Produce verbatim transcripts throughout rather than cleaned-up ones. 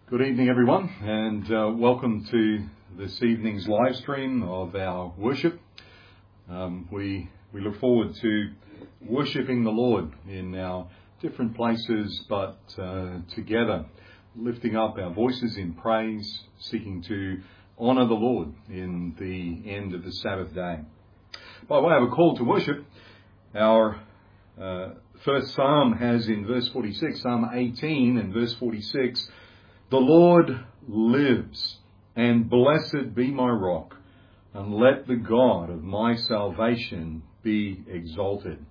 Good evening, everyone, and uh, welcome to this evening's live stream of our worship. Um, we we look forward to worshipping the Lord in our different places, but uh, together, lifting up our voices in praise, seeking to honour the Lord in the end of the Sabbath day. By way of a call to worship, our uh, first psalm has in verse forty-six, Psalm eighteen and verse forty-six, "The Lord lives, and blessed be my rock, and let the God of my salvation be exalted."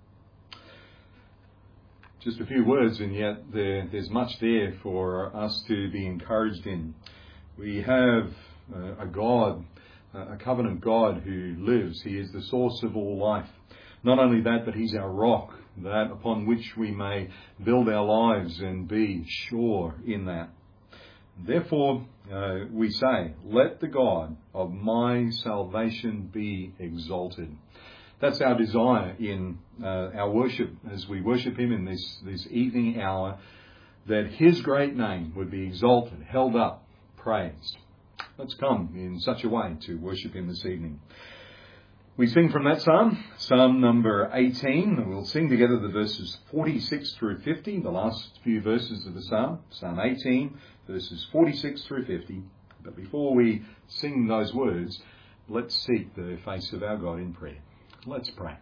Just a few words, and yet there, there's much there for us to be encouraged in. We have uh, a God, a covenant God who lives. He is the source of all life. Not only that, but He's our rock, that upon which we may build our lives and be sure in that. Therefore, uh, we say, let the God of my salvation be exalted. That's our desire in uh, our worship as we worship Him in this, this evening hour, that His great name would be exalted, held up, praised. Let's come in such a way to worship Him this evening. We sing from that psalm, Psalm number eighteen, and we'll sing together the verses forty-six through fifty, the last few verses of the psalm, Psalm eighteen, verses forty-six through fifty. But before we sing those words, let's seek the face of our God in prayer. Let's pray.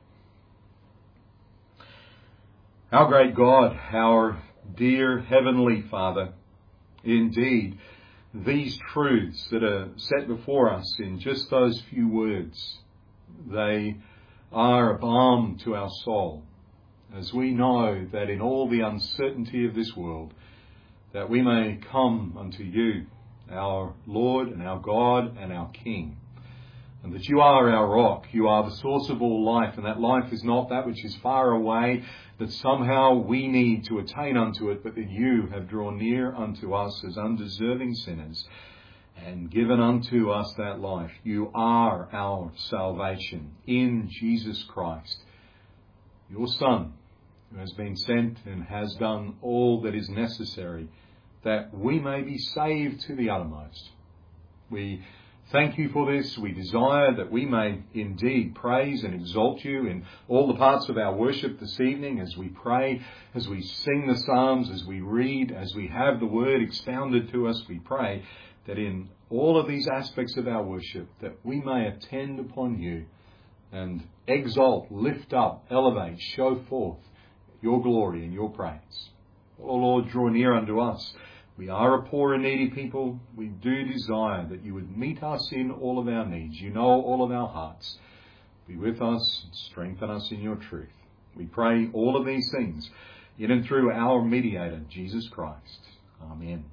Our great God, our dear Heavenly Father, indeed, these truths that are set before us in just those few words, they are a balm to our soul, as we know that in all the uncertainty of this world, that we may come unto you, our Lord and our God and our King, and that you are our rock, you are the source of all life, and that life is not that which is far away, that somehow we need to attain unto it, but that you have drawn near unto us as undeserving sinners, and given unto us that life. You are our salvation in Jesus Christ, your Son, who has been sent and has done all that is necessary that we may be saved to the uttermost. We thank you for this. We desire that we may indeed praise and exalt you in all the parts of our worship this evening, as we pray, as we sing the Psalms, as we read, as we have the Word expounded to us. We pray that in all of these aspects of our worship, that we may attend upon you and exalt, lift up, elevate, show forth your glory and your praise. O Lord, draw near unto us. We are a poor and needy people. We do desire that you would meet us in all of our needs. You know all of our hearts. Be with us and strengthen us in your truth. We pray all of these things in and through our mediator, Jesus Christ. Amen.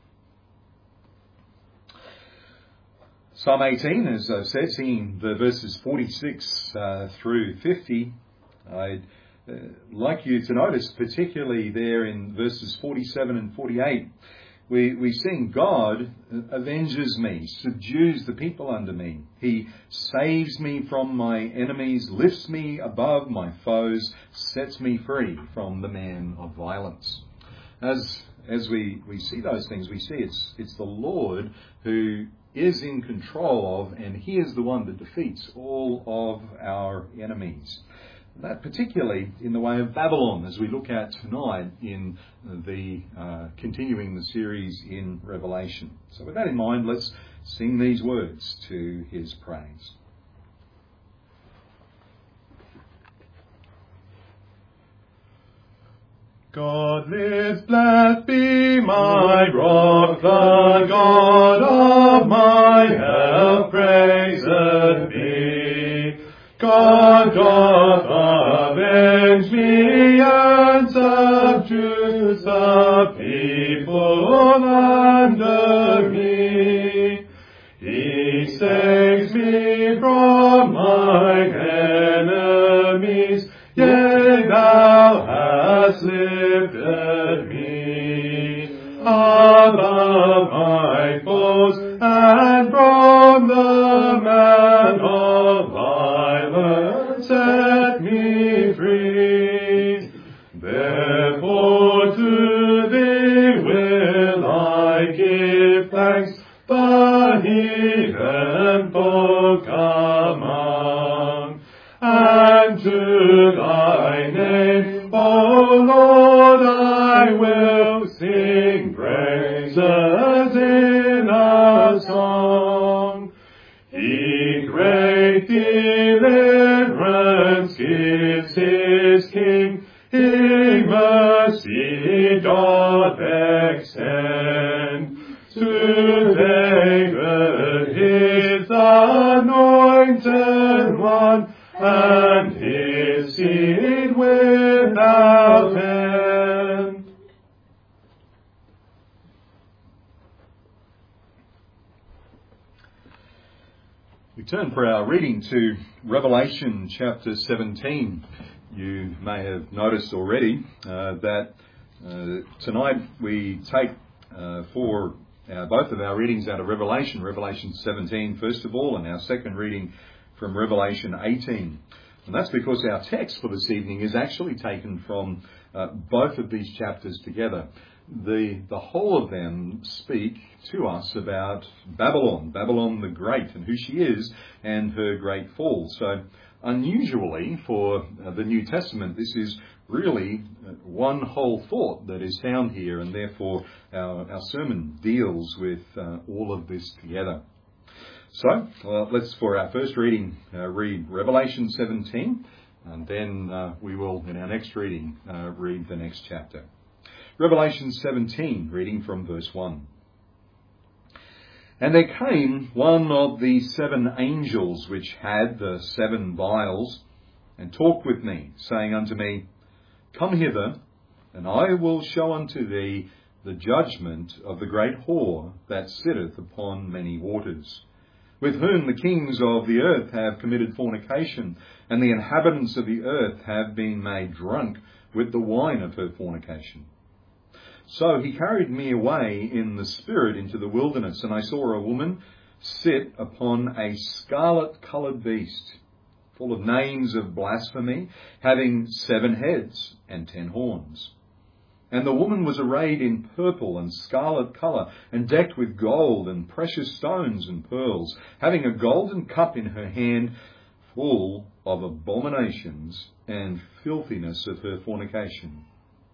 Psalm eighteen, as I said, singing the verses forty-six uh, through fifty, I'd uh, like you to notice, particularly there in verses forty-seven and forty-eight, we, we sing, God avenges me, subdues the people under me. He saves me from my enemies, lifts me above my foes, sets me free from the man of violence. As as we, we see those things, we see it's it's the Lord who is in control of, and He is the one that defeats all of our enemies. That particularly in the way of Babylon, as we look at tonight in the uh, continuing the series in Revelation. So with that in mind, let's sing these words to His praise. God lives, blessed be my rock, the God of my help, praised be. God doth avenge me and subdues the people under me. He saves me from mine enemies, yea, thou hast lifted me above my foes, and from the man of violence set me free. Therefore to thee will I give Lord I will sing praises in a song. He great deliverance gives his King, He mercy doth extend. To David his anointed one, and his seed without end. We turn for our reading to Revelation chapter seventeen. You may have noticed already uh, that uh, tonight we take uh, for uh, both of our readings out of Revelation, Revelation seventeen first of all, and our second reading from Revelation eighteen. And that's because our text for this evening is actually taken from uh, both of these chapters together. The, the whole of them speak to us about Babylon, Babylon the Great, and who she is, and her great fall. So unusually for uh, the New Testament, this is really uh, one whole thought that is found here, and therefore our, our sermon deals with uh, all of this together. So well, let's, for our first reading, uh, read Revelation seventeen, and then uh, we will, in our next reading, uh, read the next chapter. Revelation seventeen, reading from verse one. And there came one of the seven angels which had the seven vials, and talked with me, saying unto me, Come hither, and I will show unto thee the judgment of the great whore that sitteth upon many waters, with whom the kings of the earth have committed fornication, and the inhabitants of the earth have been made drunk with the wine of her fornication. So he carried me away in the spirit into the wilderness, and I saw a woman sit upon a scarlet-coloured beast, full of names of blasphemy, having seven heads and ten horns. And the woman was arrayed in purple and scarlet colour, and decked with gold and precious stones and pearls, having a golden cup in her hand, full of abominations and filthiness of her fornication.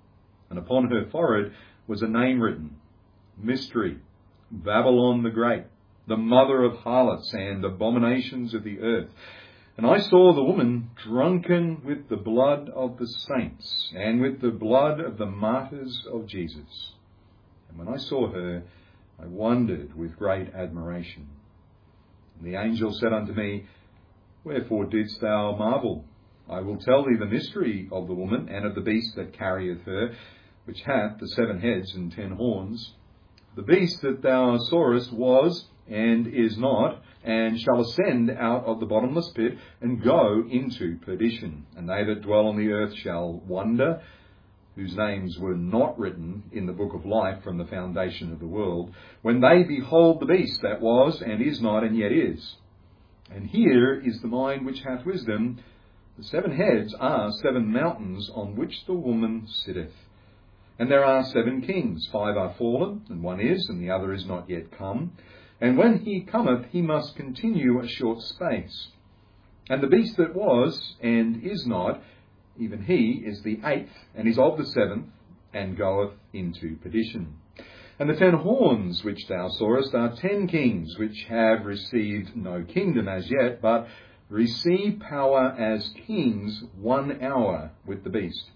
And upon her forehead was a name written, Mystery, Babylon the Great, the mother of harlots and abominations of the earth. And I saw the woman drunken with the blood of the saints, and with the blood of the martyrs of Jesus. And when I saw her, I wondered with great admiration. And the angel said unto me, Wherefore didst thou marvel? I will tell thee the mystery of the woman, and of the beast that carrieth her, which hath the seven heads and ten horns. The beast that thou sawest was, and is not, and shall ascend out of the bottomless pit, and go into perdition. And they that dwell on the earth shall wonder, whose names were not written in the book of life from the foundation of the world, when they behold the beast that was, and is not, and yet is. And here is the mind which hath wisdom. The seven heads are seven mountains on which the woman sitteth. And there are seven kings, five are fallen, and one is, and the other is not yet come. And when he cometh, he must continue a short space. And the beast that was, and is not, even he is the eighth, and is of the seventh, and goeth into perdition. And the ten horns which thou sawest are ten kings, which have received no kingdom as yet, but receive power as kings one hour with the beast.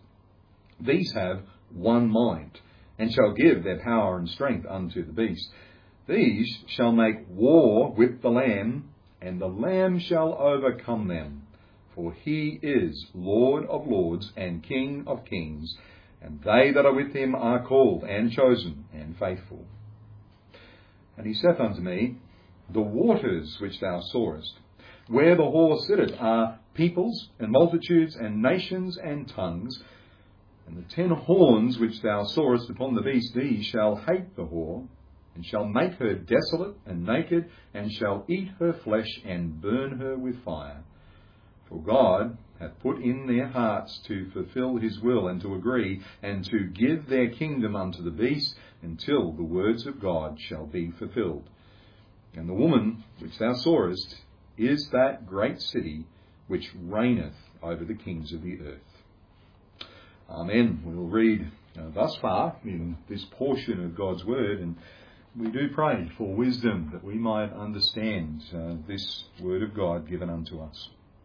These have one mind, and shall give their power and strength unto the beast. These shall make war with the Lamb, and the Lamb shall overcome them. For he is Lord of lords and King of kings, and they that are with him are called and chosen and faithful. And he saith unto me, The waters which thou sawest, where the whore sitteth, are peoples and multitudes and nations and tongues. And the ten horns which thou sawest upon the beast, these shall hate the whore, and shall make her desolate and naked, and shall eat her flesh, and burn her with fire. For God hath put in their hearts to fulfill his will, and to agree, and to give their kingdom unto the beast, until the words of God shall be fulfilled. And the woman which thou sawest is that great city which reigneth over the kings of the earth. Amen. We'll read uh, thus far in this portion of God's Word, and we do pray for wisdom that we might understand uh, this Word of God given unto us.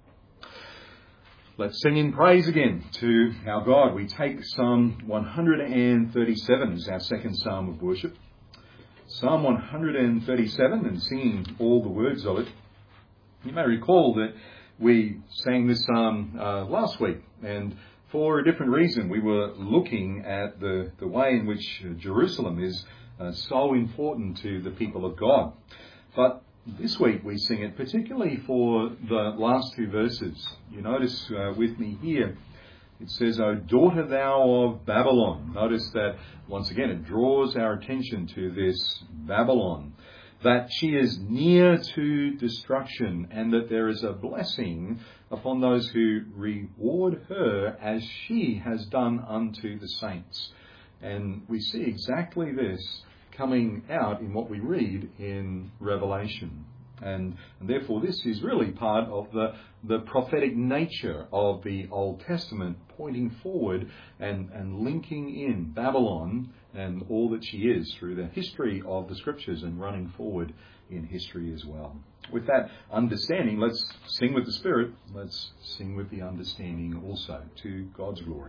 Let's sing in praise again to our God. We take Psalm one thirty-seven as our second psalm of worship. Psalm one thirty-seven, and singing all the words of it. You may recall that we sang this psalm uh, last week, and for a different reason. We were looking at the, the way in which Jerusalem is uh, so important to the people of God. But this week we sing it particularly for the last two verses. You notice uh, with me here, it says, O daughter thou of Babylon. Notice that once again it draws our attention to this Babylon, that she is near to destruction, and that there is a blessing upon those who reward her as she has done unto the saints. And we see exactly this coming out in what we read in Revelation. And, and therefore this is really part of the, the prophetic nature of the Old Testament, pointing forward and, and linking in Babylon and all that she is through the history of the Scriptures and running forward in history as well. With that understanding, let's sing with the Spirit. Let's sing with the understanding also, to God's glory.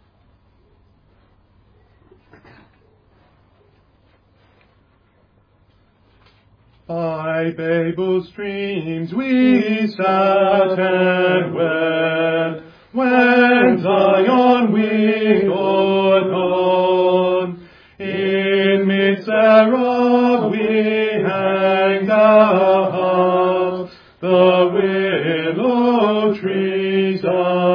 By Babel's streams we sat and wept, when Zion we got on. In midst thereof we hanged our harps, the willow trees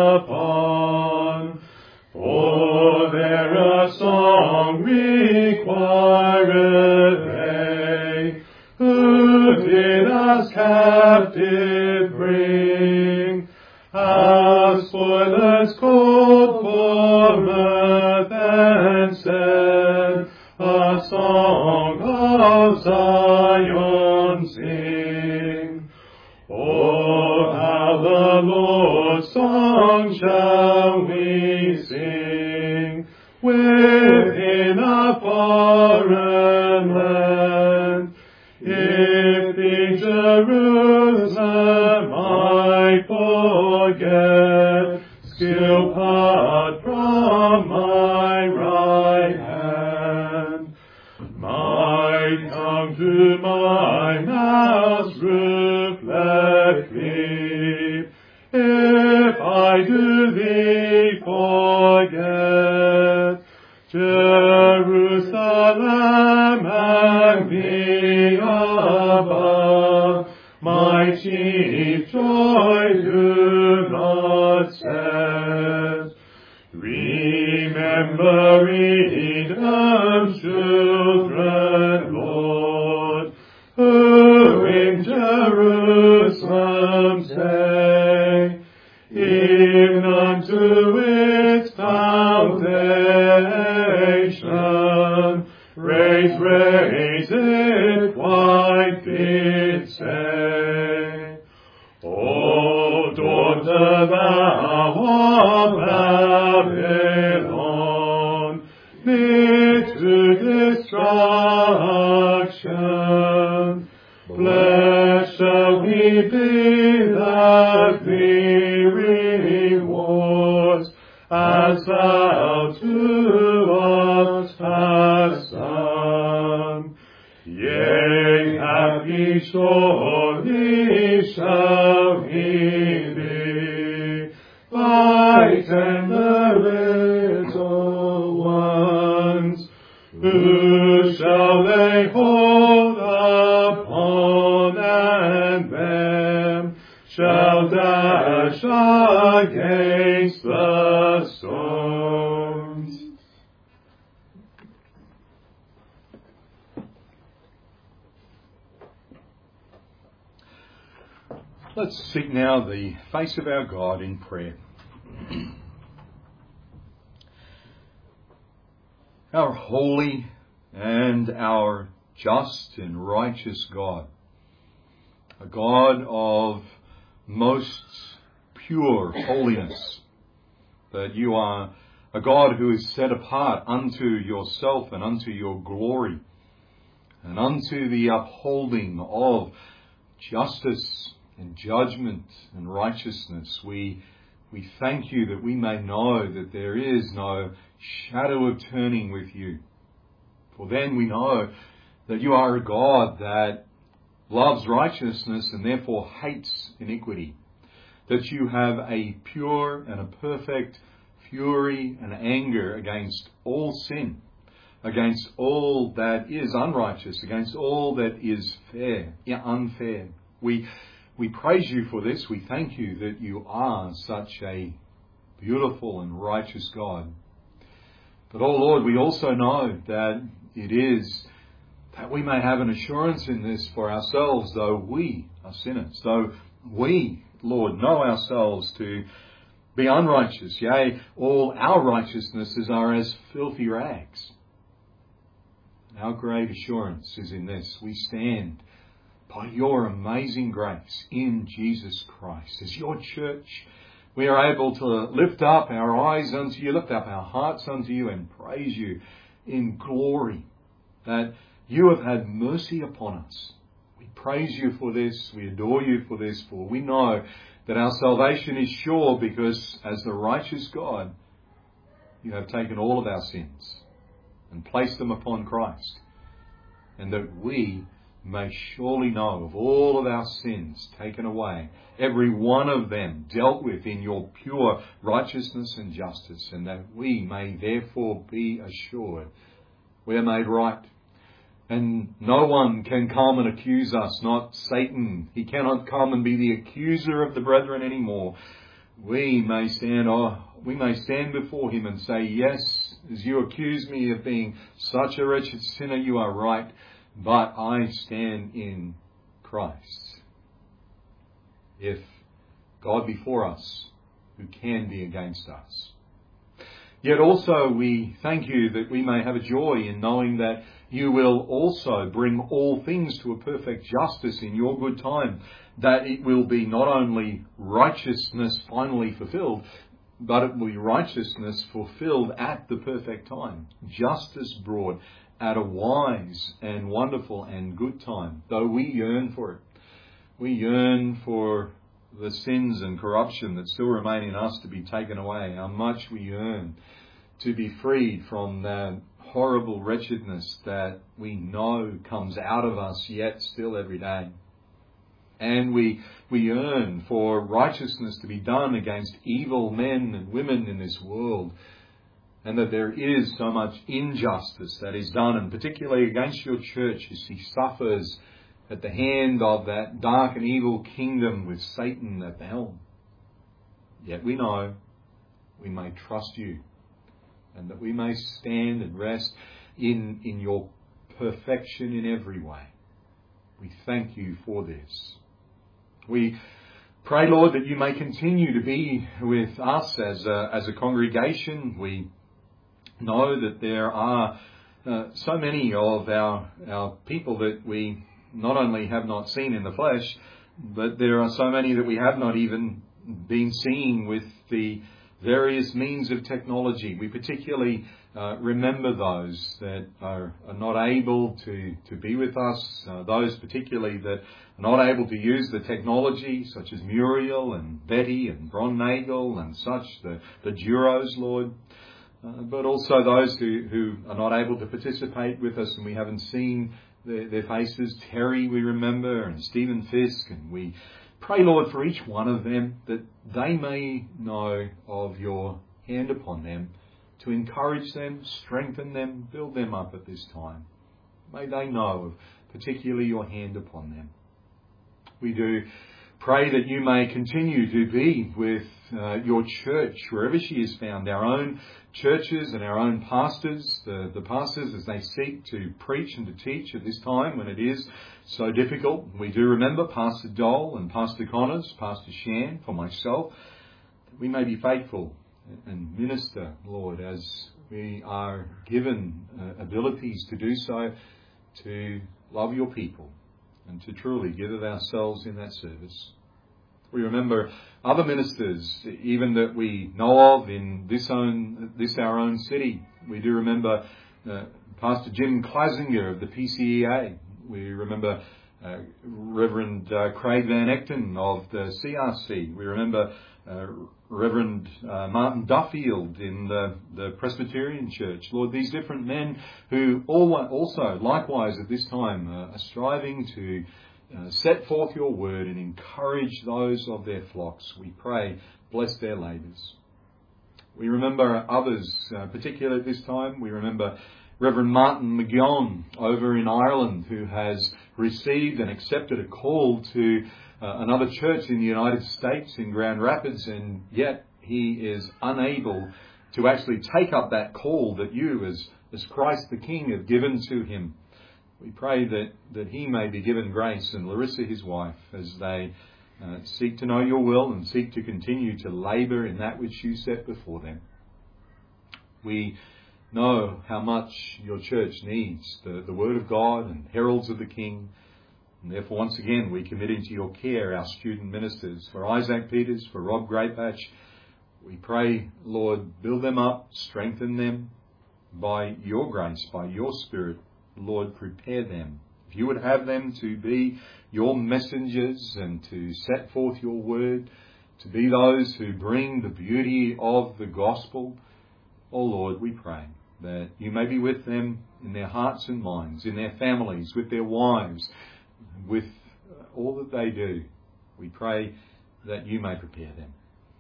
upon. For there a song requireth they, who did us captive bring, as spoilers called for mirth and said, a song of Zion sing. Oh, how the Lord's song shall we sing within a foreign land, if the Jerusalem I forget, still part from my right hand. My tongue to my mouth's reflect thee, if I do thee forget, Jerusalem and thee above, my chief joy do not set. Remember Edom's children, Lord, who in Jerusalem say, even unto its foundation, raise, raise it quite did say. O daughter thou of Babylon, near to destruction, blessed shall he be that thee rewards, as thou to us hast done. Yea, happy surely shall he be, thy tender little ones, who shall lay hold upon, and them shall dash against the stones. Let's seek now the face of our God in prayer. Our holy and our just and righteous God, a God of most pure holiness, that you are a a God who is set apart unto yourself and unto your glory, and unto the upholding of justice and judgment and righteousness. We we thank you that we may know that there is no shadow of turning with you. For then we know that you are a God that loves righteousness and therefore hates iniquity. That you have a pure and a perfect fury and anger against all sin, against all that is unrighteous, against all that is fair, yeah, unfair. We we praise you for this. We thank you that you are such a beautiful and righteous God. But, oh Lord, we also know that it is that we may have an assurance in this for ourselves, though we are sinners, though we, Lord, know ourselves to be unrighteous. Yea, all our righteousnesses are as filthy rags. Our great assurance is in this. We stand by your amazing grace in Jesus Christ. As your church, we are able to lift up our eyes unto you, lift up our hearts unto you, and praise you in glory that you have had mercy upon us. We praise you for this. We adore you for this, for we know that our salvation is sure because as the righteous God, you have taken all of our sins and placed them upon Christ, and that we may surely know of all of our sins taken away, every one of them dealt with in your pure righteousness and justice, and that we may therefore be assured we are made right. And no one can come and accuse us, not Satan. He cannot come and be the accuser of the brethren anymore. We may stand, oh, we may stand before him and say, yes, as you accuse me of being such a wretched sinner, you are right, but I stand in Christ. If God be for us, who can be against us? Yet also we thank you that we may have a joy in knowing that you will also bring all things to a perfect justice in your good time, that it will be not only righteousness finally fulfilled, but it will be righteousness fulfilled at the perfect time, justice brought at a wise and wonderful and good time, though we yearn for it. We yearn for the sins and corruption that still remain in us to be taken away. How much we yearn to be freed from that horrible wretchedness that we know comes out of us yet still every day. And we we yearn for righteousness to be done against evil men and women in this world, and that there is so much injustice that is done, and particularly against your church as she suffers at the hand of that dark and evil kingdom with Satan at the helm. Yet we know we may trust you, and that we may stand and rest in, in your perfection in every way. We thank you for this. We pray, Lord, that you may continue to be with us as a, as a congregation. We know that there are uh, so many of our, our people that we not only have not seen in the flesh, but there are so many that we have not even been seeing with the various means of technology. We particularly uh, remember those that are, are not able to, to be with us, uh, those particularly that are not able to use the technology, such as Muriel and Betty and Bron Nagel and such, the, the Duros, Lord. Uh, but also those who, who are not able to participate with us and we haven't seen their, their faces. Terry, we remember, and Stephen Fisk, and we pray, Lord, for each one of them that they may know of your hand upon them to encourage them, strengthen them, build them up at this time. May they know of particularly your hand upon them. We do pray that you may continue to be with uh, your church wherever she is found, our own churches and our own pastors, the, the pastors as they seek to preach and to teach at this time when it is so difficult. We do remember Pastor Dole and Pastor Connors, Pastor Shan, for myself, that we may be faithful and minister, Lord, as we are given uh, abilities to do so, to love your people and to truly give of ourselves in that service. We remember other ministers, even that we know of in this own, this our own city. We do remember uh, Pastor Jim Klasinger of the P C E A. We remember uh, Reverend uh, Craig Van Ecton of the C R C. We remember uh, Reverend uh, Martin Duffield in the, the Presbyterian Church. Lord, these different men who all, also, likewise at this time, uh, are striving to uh, set forth your word and encourage those of their flocks. We pray, bless their labours. We remember others, uh, particularly at this time. We remember Reverend Martin McGowan over in Ireland, who has received and accepted a call to uh, another church in the United States in Grand Rapids, and yet he is unable to actually take up that call that you, as, as Christ the King, have given to him. We pray that, that he may be given grace, and Larissa, his wife, as they uh, seek to know your will and seek to continue to labour in that which you set before them. We know how much your church needs the, the Word of God and heralds of the King. And therefore, once again, we commit into your care our student ministers. For Isaac Peters, for Rob Greypatch, we pray, Lord, build them up, strengthen them by your grace, by your Spirit. Lord, prepare them. If you would have them to be your messengers and to set forth your word, to be those who bring the beauty of the gospel, oh Lord, we pray that you may be with them in their hearts and minds, in their families, with their wives, with all that they do. We pray that you may prepare them.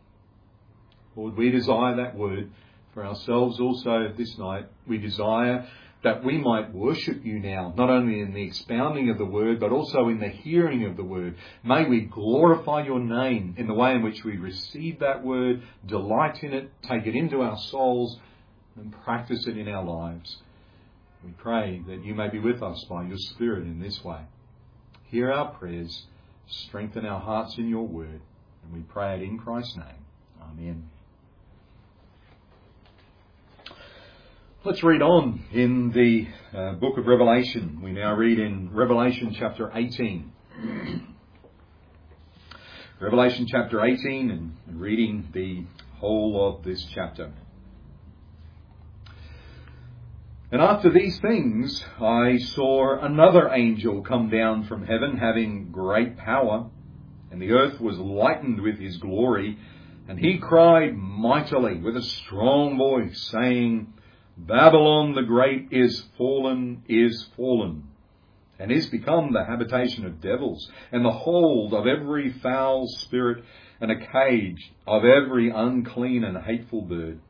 Lord, we desire that word for ourselves also this night. We desire that we might worship you now, not only in the expounding of the word, but also in the hearing of the word. May we glorify your name in the way in which we receive that word, delight in it, take it into our souls, and practice it in our lives. We pray that you may be with us by your Spirit in this way. Hear our prayers, strengthen our hearts in your word, and we pray it in Christ's name. Amen. Let's read on in the uh, book of Revelation. We now read in Revelation chapter eighteen. Revelation chapter eighteen, and reading the whole of this chapter. And after these things I saw another angel come down from heaven, having great power, and the earth was lightened with his glory. And he cried mightily with a strong voice, saying, Babylon the great is fallen, is fallen, and is become the habitation of devils, and the hold of every foul spirit, and a cage of every unclean and hateful bird.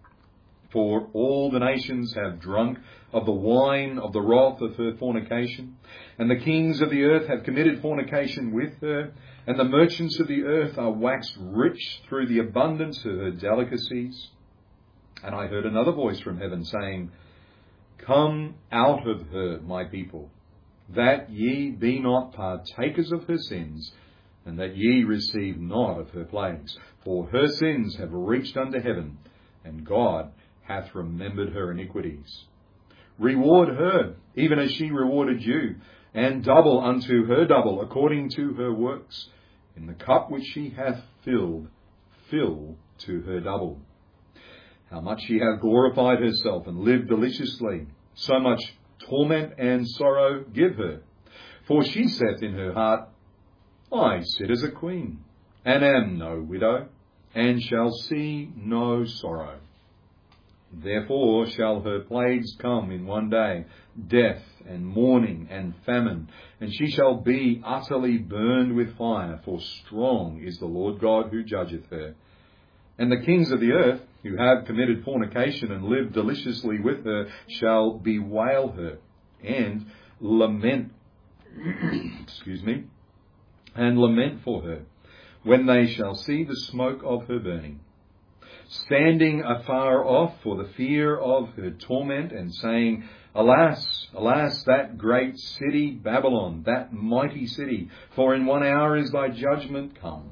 For all the nations have drunk of the wine of the wrath of her fornication, and the kings of the earth have committed fornication with her, and the merchants of the earth are waxed rich through the abundance of her delicacies. And I heard another voice from heaven saying, Come out of her, my people, that ye be not partakers of her sins, and that ye receive not of her plagues. For her sins have reached unto heaven, and God hath remembered her iniquities. Reward her, even as she rewarded you, and double unto her double, according to her works. In the cup which she hath filled, fill to her double. How much she hath glorified herself and lived deliciously, so much torment and sorrow give her. For she saith in her heart, I sit as a queen, and am no widow, and shall see no sorrow. Therefore shall her plagues come in one day, death and mourning and famine, and she shall be utterly burned with fire, for strong is the Lord God who judgeth her. And the kings of the earth, who have committed fornication and lived deliciously with her, shall bewail her and lament, excuse me, and lament for her, when they shall see the smoke of her burning, standing afar off for the fear of her torment, and saying, Alas, alas, that great city Babylon, that mighty city, for in one hour is thy judgment come.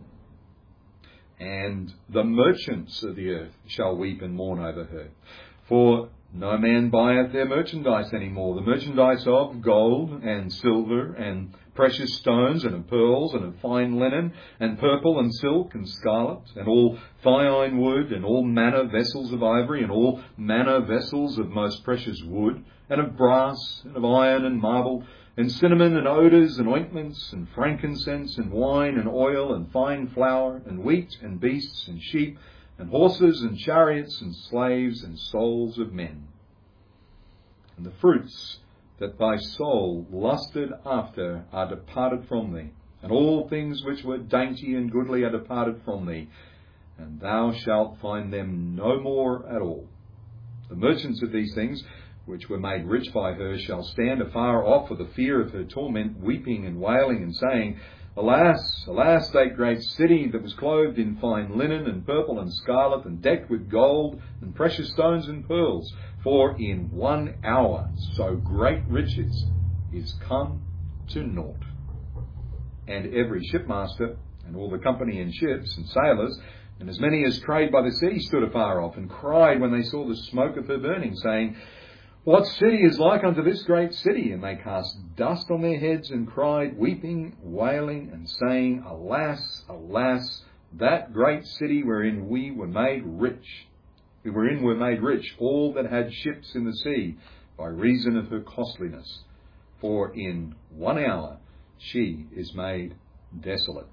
And the merchants of the earth shall weep and mourn over her. For No man buyeth their merchandise any more, the merchandise of gold and silver and precious stones and of pearls and of fine linen and purple and silk and scarlet and all fine wood and all manner vessels of ivory and all manner vessels of most precious wood and of brass and of iron and marble and cinnamon and odours and ointments and frankincense and wine and oil and fine flour and wheat and beasts and sheep and horses and chariots and slaves and souls of men. And the fruits that thy soul lusted after are departed from thee, and all things which were dainty and goodly are departed from thee, and thou shalt find them no more at all. The merchants of these things, which were made rich by her, shall stand afar off for the fear of her torment, weeping and wailing and saying, Alas, alas, that great city that was clothed in fine linen and purple and scarlet and decked with gold and precious stones and pearls, for in one hour so great riches is come to naught. And every shipmaster and all the company in ships and sailors and as many as trade by the sea stood afar off and cried when they saw the smoke of her burning, saying, What city is like unto this great city? And they cast dust on their heads and cried, weeping, wailing, and saying, Alas, alas, that great city wherein we were made rich. Wherein were made rich all that had ships in the sea, by reason of her costliness. For in one hour she is made desolate.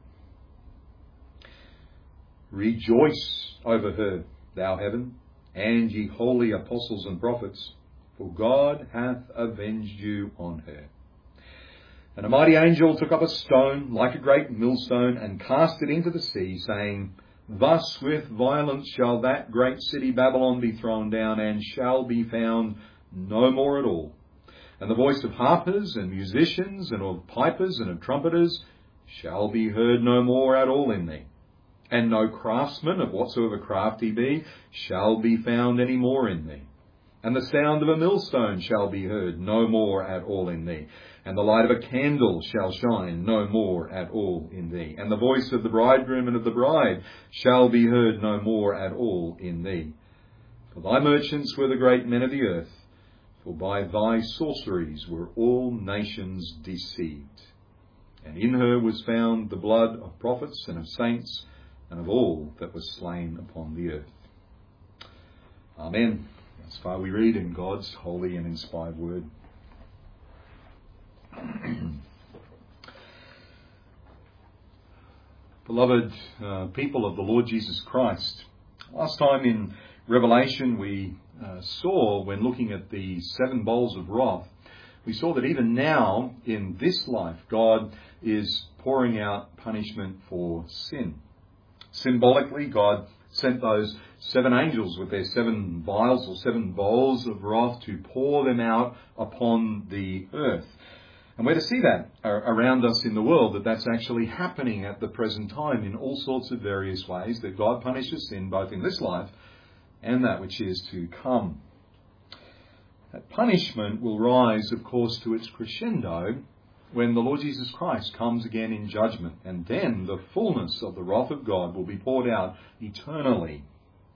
Rejoice over her, thou heaven, and ye holy apostles and prophets, for God hath avenged you on her. And a mighty angel took up a stone, like a great millstone, and cast it into the sea, saying, Thus with violence shall that great city Babylon be thrown down, and shall be found no more at all. And the voice of harpers and musicians, and of pipers and of trumpeters, shall be heard no more at all in thee. And no craftsman of whatsoever craft he be, shall be found any more in thee. And the sound of a millstone shall be heard no more at all in thee. And the light of a candle shall shine no more at all in thee. And the voice of the bridegroom and of the bride shall be heard no more at all in thee. For thy merchants were the great men of the earth, for by thy sorceries were all nations deceived. And in her was found the blood of prophets and of saints and of all that was slain upon the earth. Amen. As far we read in God's holy and inspired word. Beloved uh, people of the Lord Jesus Christ, last time in Revelation we uh, saw, when looking at the seven bowls of wrath, we saw that even now in this life God is pouring out punishment for sin. Symbolically, God sent those seven angels with their seven vials or seven bowls of wrath to pour them out upon the earth. And we're to see that around us in the world, that that's actually happening at the present time in all sorts of various ways, that God punishes sin both in this life and that which is to come. That punishment will rise, of course, to its crescendo when the Lord Jesus Christ comes again in judgment, and then the fullness of the wrath of God will be poured out eternally.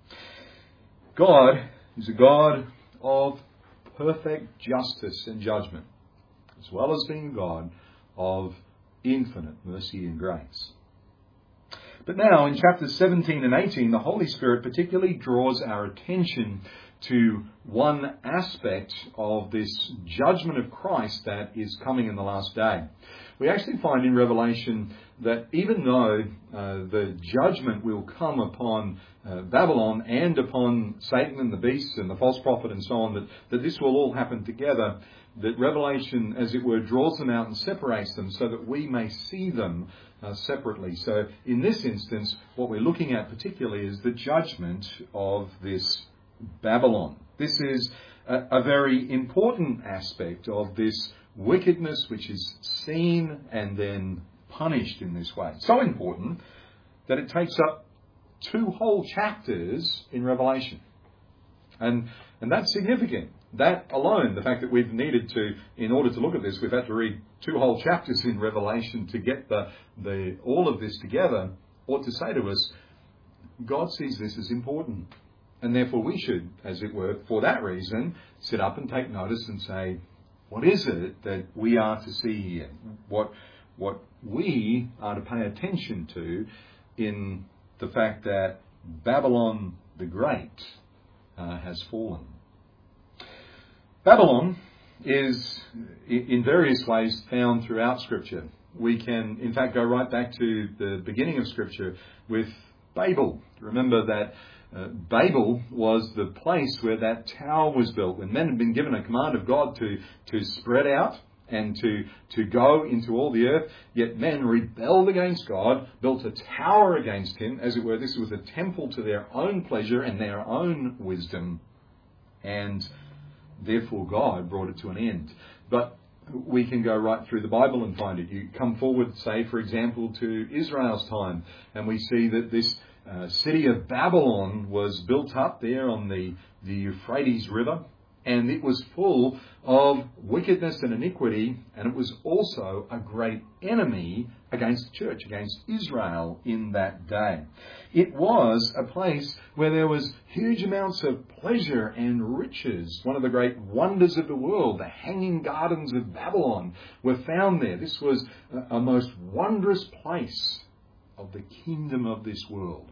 God is a God of perfect justice and judgment, as well as being a God of infinite mercy and grace. But now in chapters seventeen and eighteen, the Holy Spirit particularly draws our attention to one aspect of this judgment of Christ that is coming in the last day. We actually find in Revelation that even though uh, the judgment will come upon uh, Babylon and upon Satan and the beast and the false prophet and so on, that, that this will all happen together, that Revelation, as it were, draws them out and separates them so that we may see them uh, separately. So in this instance, what we're looking at particularly is the judgment of this Babylon. This is a, a very important aspect of this wickedness which is seen and then punished in this way. So important that it takes up two whole chapters in Revelation. And and that's significant. That alone, the fact that we've needed to, in order to look at this, we've had to read two whole chapters in Revelation to get the the all of this together, ought to say to us, God sees this as important. And therefore we should, as it were, for that reason, sit up and take notice and say, what is it that we are to see here? What, what we are to pay attention to in the fact that Babylon the Great uh, has fallen. Babylon is in various ways found throughout Scripture. We can, in fact, go right back to the beginning of Scripture with Babel. Remember that uh, Babel was the place where that tower was built, when men had been given a command of God to, to spread out and to, to go into all the earth, yet men rebelled against God, built a tower against him, as it were. This was a temple to their own pleasure and their own wisdom, and therefore God brought it to an end. But we can go right through the Bible and find it. You come forward, say, for example, to Israel's time, and we see that this uh, city of Babylon was built up there on the, the Euphrates River, and it was full of wickedness and iniquity, and it was also a great enemy against the church, against Israel in that day. It was a place where there was huge amounts of pleasure and riches. One of the great wonders of the world, the hanging gardens of Babylon, were found there. This was a, a most wondrous place of the kingdom of this world.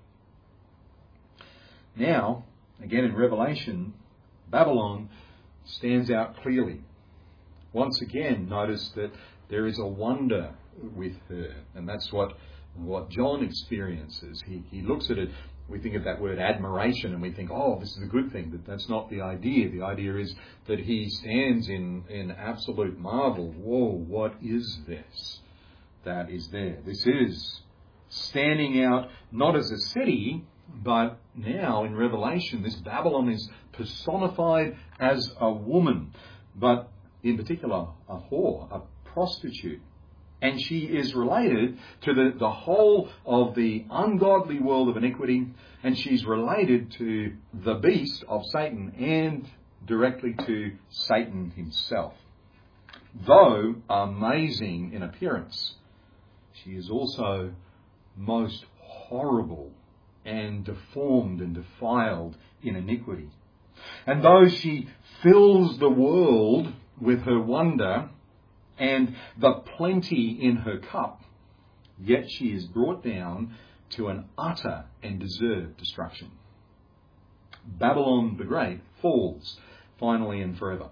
Now, again in Revelation, Babylon stands out clearly. Once again, notice that there is a wonder with her, and that's what what John experiences. He he looks at it. We think of that word admiration, and we think, oh, this is a good thing. But that's not the idea. The idea is that he stands in in absolute marvel. Whoa, what is this that is there? This is standing out not as a city, but now in Revelation, this Babylon is personified as a woman, but in particular a whore, a prostitute. And she is related to the, the whole of the ungodly world of iniquity, and she's related to the beast of Satan and directly to Satan himself. Though amazing in appearance, she is also most horrible and deformed and defiled in iniquity. And though she fills the world with her wonder and the plenty in her cup, yet she is brought down to an utter and deserved destruction. Babylon the Great falls finally and forever.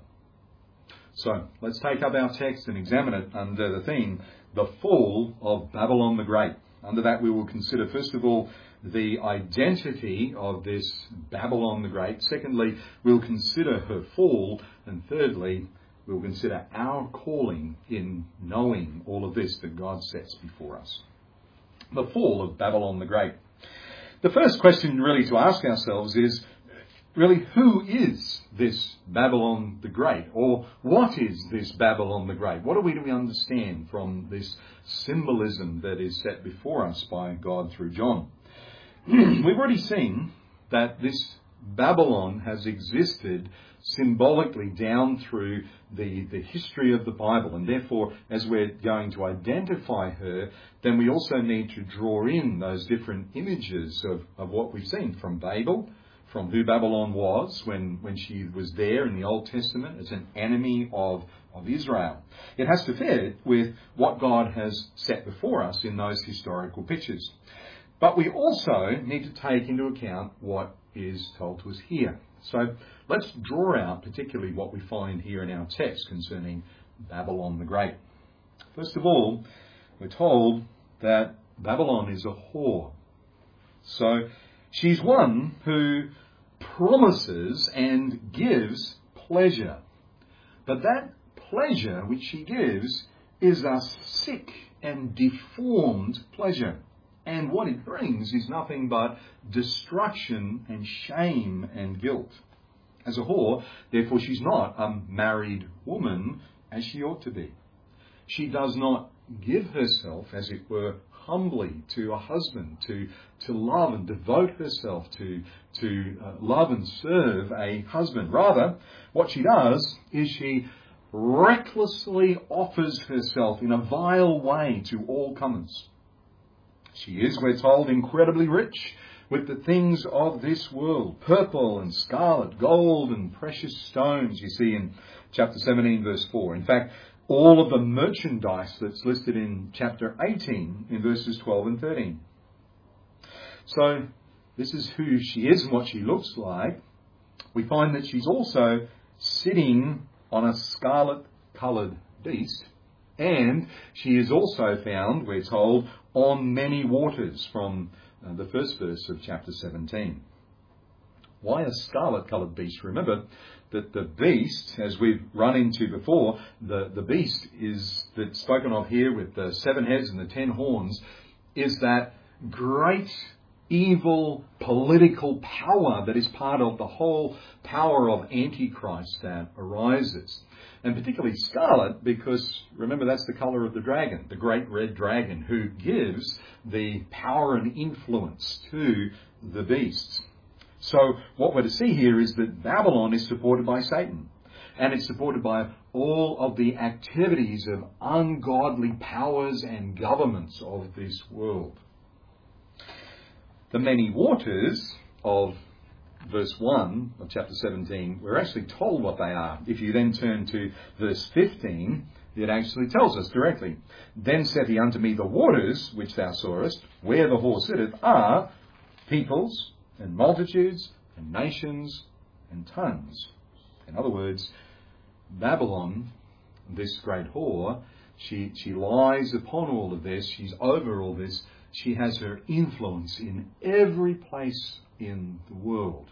So let's take up our text and examine it under the theme, the fall of Babylon the Great. Under that we will consider, first of all, the identity of this Babylon the Great. Secondly, we'll consider her fall. And thirdly, we'll consider our calling in knowing all of this that God sets before us. The fall of Babylon the Great. The first question really to ask ourselves is, really, who is this Babylon the Great? Or what is this Babylon the Great? What are we to understand from this symbolism that is set before us by God through John? We've already seen that this Babylon has existed symbolically down through the, the history of the Bible, and therefore as we're going to identify her, then we also need to draw in those different images of, of what we've seen from Babel, from who Babylon was when, when she was there in the Old Testament as an enemy of, of Israel. It has to fit with what God has set before us in those historical pictures. But we also need to take into account what is told to us here. So let's draw out particularly what we find here in our text concerning Babylon the Great. First of all, we're told that Babylon is a whore. So she's one who promises and gives pleasure. But that pleasure which she gives is a sick and deformed pleasure. And what it brings is nothing but destruction and shame and guilt. As a whore, therefore, she's not a married woman as she ought to be. She does not give herself, as it were, humbly to a husband, to, to love and devote herself to, to uh, love and serve a husband. Rather, what she does is she recklessly offers herself in a vile way to all comers. She is, we're told, incredibly rich, with the things of this world, purple and scarlet, gold and precious stones, you see in chapter seventeen, verse four. In fact, all of the merchandise that's listed in chapter eighteen, in verses twelve and thirteen. So, this is who she is and what she looks like. We find that she's also sitting on a scarlet-coloured beast, and she is also found, we're told, on many waters, from uh, the first verse of chapter seventeen. Why a scarlet-coloured beast? Remember that the beast, as we've run into before, the, the beast is that's spoken of here with the seven heads and the ten horns, is that great evil political power that is part of the whole power of Antichrist that arises. And particularly scarlet, because remember that's the colour of the dragon, the great red dragon, who gives the power and influence to the beasts. So what we're to see here is that Babylon is supported by Satan, and it's supported by all of the activities of ungodly powers and governments of this world. The many waters of verse one of chapter seventeen, we're actually told what they are. If you then turn to verse fifteen, it actually tells us directly. Then said he unto me, the waters which thou sawest, where the whore sitteth, are peoples and multitudes and nations and tongues. In other words, Babylon, this great whore, she, she lies upon all of this, she's over all this. She has her influence in every place in the world.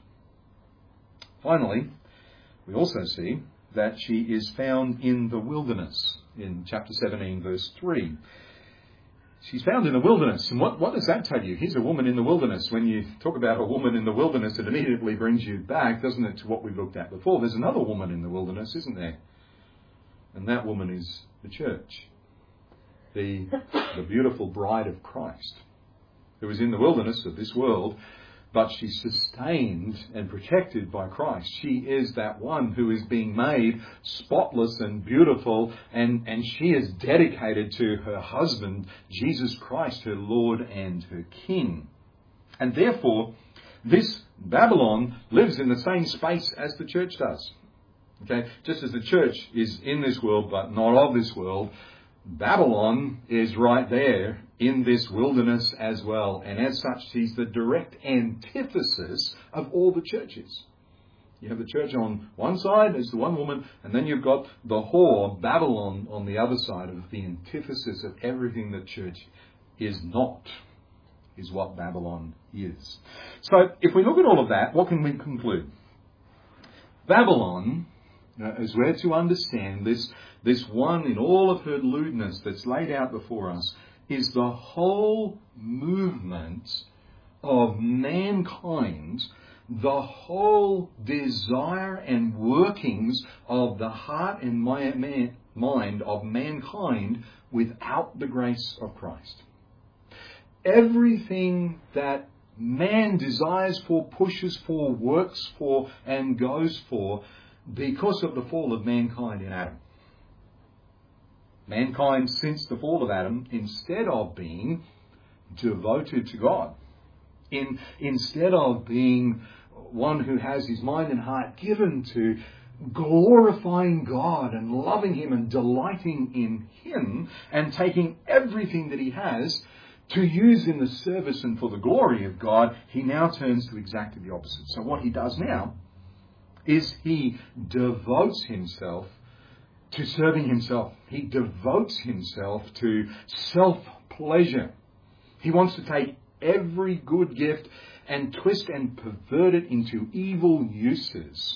Finally, we also see that she is found in the wilderness in chapter seventeen, verse three. She's found in the wilderness. And what, what does that tell you? Here's a woman in the wilderness. When you talk about a woman in the wilderness, it immediately brings you back, doesn't it, to what we've looked at before. There's another woman in the wilderness, isn't there? And that woman is the church. The, the beautiful bride of Christ, who is in the wilderness of this world, but she's sustained and protected by Christ. She is that one who is being made spotless and beautiful, and, and she is dedicated to her husband, Jesus Christ, her Lord and her King. And therefore, this Babylon lives in the same space as the church does. Okay, just as the church is in this world but not of this world, Babylon is right there in this wilderness as well. And as such, she's the direct antithesis of all the churches. You have the church on one side, there's the one woman, and then you've got the whore, Babylon, on the other side, of the antithesis of everything the church is not, is what Babylon is. So if we look at all of that, what can we conclude? Babylon, uh, as we're to understand this, this one in all of her lewdness that's laid out before us, is the whole movement of mankind, the whole desire and workings of the heart and mind of mankind without the grace of Christ. Everything that man desires for, pushes for, works for, and goes for because of the fall of mankind in Adam. Mankind, since the fall of Adam, instead of being devoted to God, in, instead of being one who has his mind and heart given to glorifying God and loving Him and delighting in Him and taking everything that he has to use in the service and for the glory of God, he now turns to exactly the opposite. So what he does now is he devotes himself to serving himself. He devotes himself to self-pleasure. He wants to take every good gift and twist and pervert it into evil uses.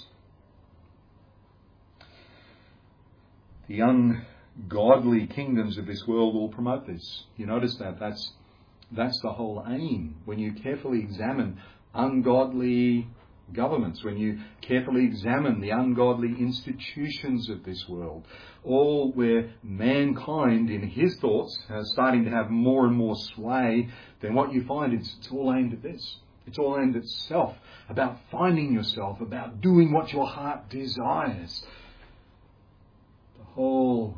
The ungodly kingdoms of this world will promote this. You notice that? That's, that's the whole aim. When you carefully examine ungodly governments, when you carefully examine the ungodly institutions of this world, all where mankind in his thoughts is starting to have more and more sway, then what you find is it's all aimed at this. It's all aimed at self, about finding yourself, about doing what your heart desires. The whole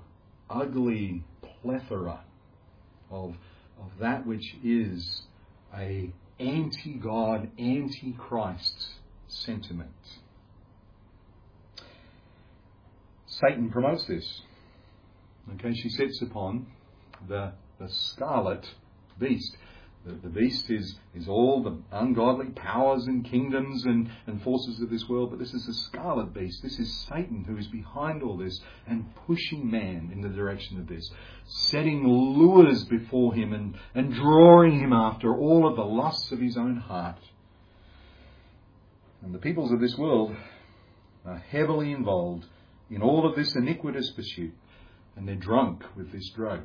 ugly plethora of, of that which is a anti-God, anti-Christ sentiment. Satan promotes this. Okay, she sits upon the, the scarlet beast. The, the beast is, is all the ungodly powers and kingdoms and, and forces of this world, but this is the scarlet beast. This is Satan who is behind all this and pushing man in the direction of this, setting lures before him and, and drawing him after all of the lusts of his own heart. And the peoples of this world are heavily involved in all of this iniquitous pursuit, and they're drunk with this drug.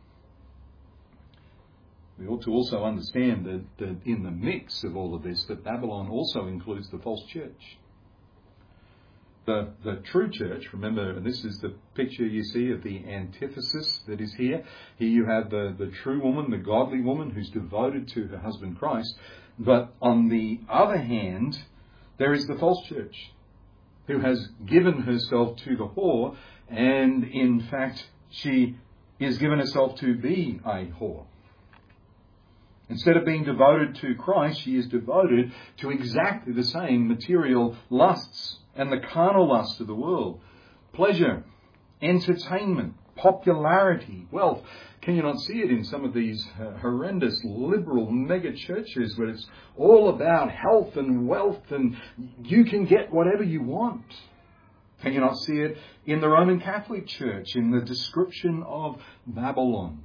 We ought to also understand that, that in the mix of all of this, that Babylon also includes the false church. The, the true church, remember, and this is the picture you see of the antithesis that is here. Here you have the, the true woman, the godly woman who's devoted to her husband Christ. But on the other hand, there is the false church who has given herself to the whore, and in fact she is given herself to be a whore. Instead of being devoted to Christ, she is devoted to exactly the same material lusts and the carnal lusts of the world. Pleasure, entertainment, popularity, wealth. Can you not see it in some of these uh, horrendous liberal mega churches where it's all about health and wealth and you can get whatever you want? Can you not see it in the Roman Catholic Church, in the description of Babylon?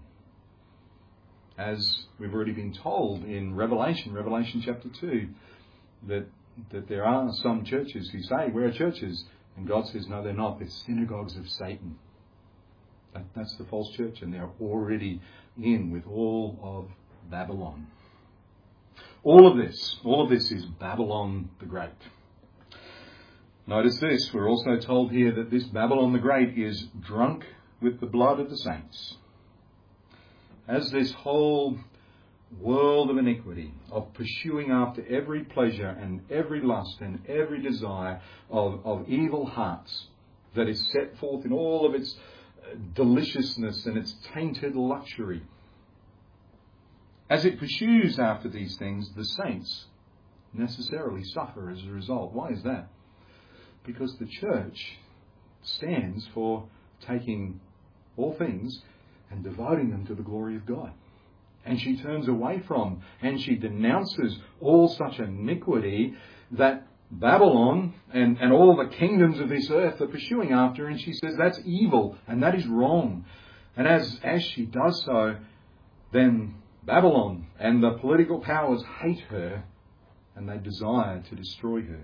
As we've already been told in Revelation, Revelation chapter two, that, that there are some churches who say, we're churches, and God says, no, they're not. They're synagogues of Satan. That, that's the false church, and they're already in with all of Babylon. All of this, all of this is Babylon the Great. Notice this, we're also told here that this Babylon the Great is drunk with the blood of the saints. As this whole world of iniquity, of pursuing after every pleasure and every lust and every desire of, of evil hearts that is set forth in all of its deliciousness and its tainted luxury. As it pursues after these things, the saints necessarily suffer as a result. Why is that? Because the church stands for taking all things and devoting them to the glory of God. And she turns away from and she denounces all such iniquity that Babylon and, and all the kingdoms of this earth are pursuing after, and she says that's evil and that is wrong. And as, as she does so, then Babylon and the political powers hate her and they desire to destroy her.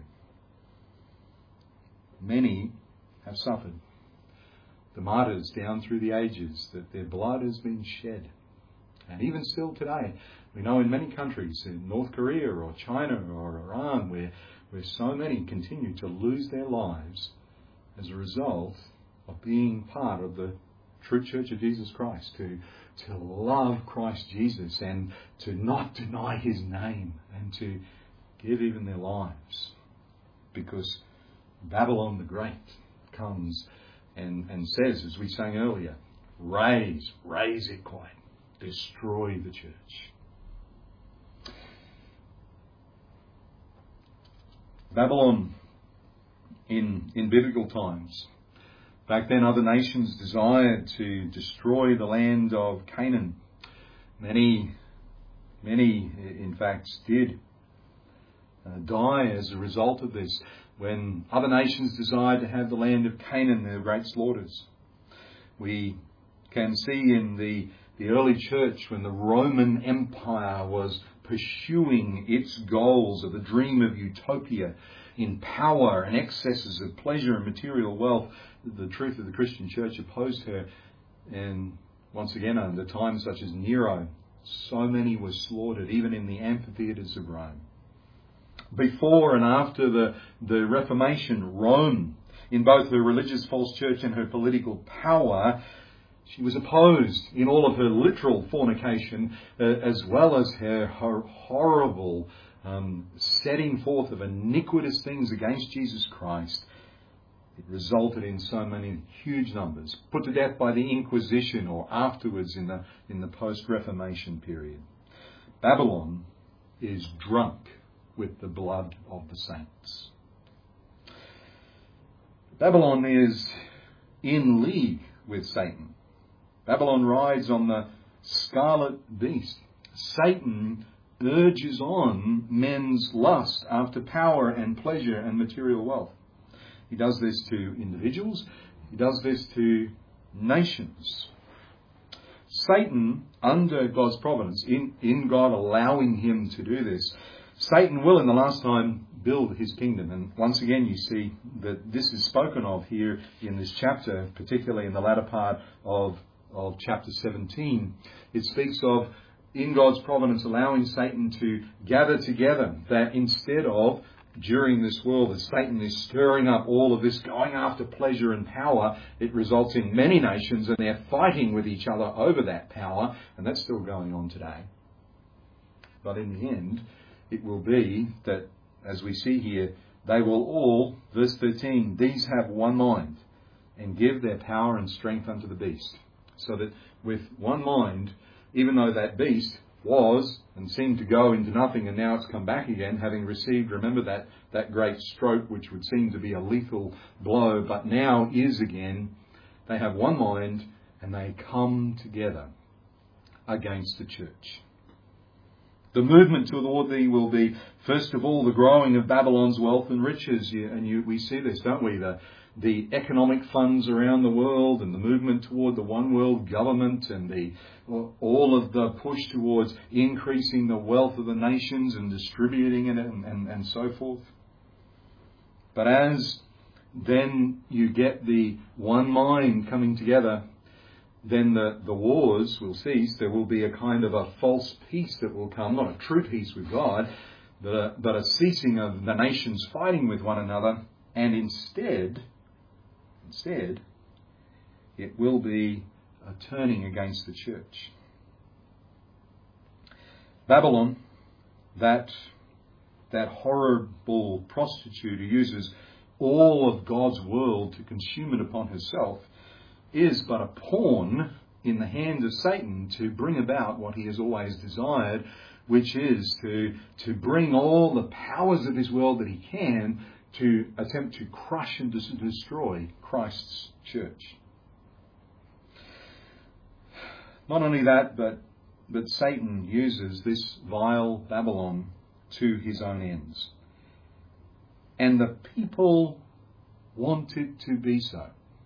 Many have suffered. The martyrs down through the ages, that their blood has been shed. And even still today, we know in many countries, in North Korea or China or Iran, where, where so many continue to lose their lives as a result of being part of the true Church of Jesus Christ, to, to love Christ Jesus and to not deny his name and to give even their lives. Because Babylon the Great comes and, and says, as we sang earlier, raise, raise it quite, destroy the church. Babylon in, in biblical times. Back then other nations desired to destroy the land of Canaan. Many, many in fact did uh, die as a result of this. When other nations desired to have the land of Canaan, there were great slaughters. We can see in the, the early church when the Roman Empire was pursuing its goals of the dream of utopia in power and excesses of pleasure and material wealth, the truth of the Christian church opposed her. And once again, under times such as Nero, so many were slaughtered, even in the amphitheatres of Rome. Before and after the, the Reformation, Rome, in both her religious false church and her political power, she was opposed in all of her literal fornication, uh, as well as her, her horrible um, setting forth of iniquitous things against Jesus Christ. It resulted in so many huge numbers, put to death by the Inquisition or afterwards in the, in the post-Reformation period. Babylon is drunk with the blood of the saints. Babylon is in league with Satan. Babylon rides on the scarlet beast. Satan urges on men's lust after power and pleasure and material wealth. He does this to individuals. He does this to nations. Satan, under God's providence, in, in God allowing him to do this, Satan will in the last time build his kingdom. And once again you see that this is spoken of here in this chapter, particularly in the latter part of, of chapter seventeen. It speaks of, in God's providence, allowing Satan to gather together, that instead of, during this world, as Satan is stirring up all of this, going after pleasure and power, it results in many nations and they're fighting with each other over that power, and that's still going on today. But in the end, it will be that, as we see here, they will all, verse thirteen, these have one mind, and give their power and strength unto the beast. So that with one mind, even though that beast was and seemed to go into nothing and now it's come back again, having received, remember that, that great stroke which would seem to be a lethal blow, but now is again, they have one mind and they come together against the church. The movement toward thee will be, first of all, the growing of Babylon's wealth and riches. And you, we see this, don't we? The, the economic funds around the world and the movement toward the one world government and the all of the push towards increasing the wealth of the nations and distributing it and, and, and so forth. But as then you get the one mind coming together, then the, the wars will cease. There will be a kind of a false peace that will come, not a true peace with God, but a, but a ceasing of the nations fighting with one another. And instead, instead, it will be a turning against the church. Babylon, that, that horrible prostitute who uses all of God's world to consume it upon herself, is but a pawn in the hand of Satan to bring about what he has always desired, which is to, to bring all the powers of this world that he can to attempt to crush and to destroy Christ's church. Not only that, but, but Satan uses this vile Babylon to his own ends. And the people want it to be so.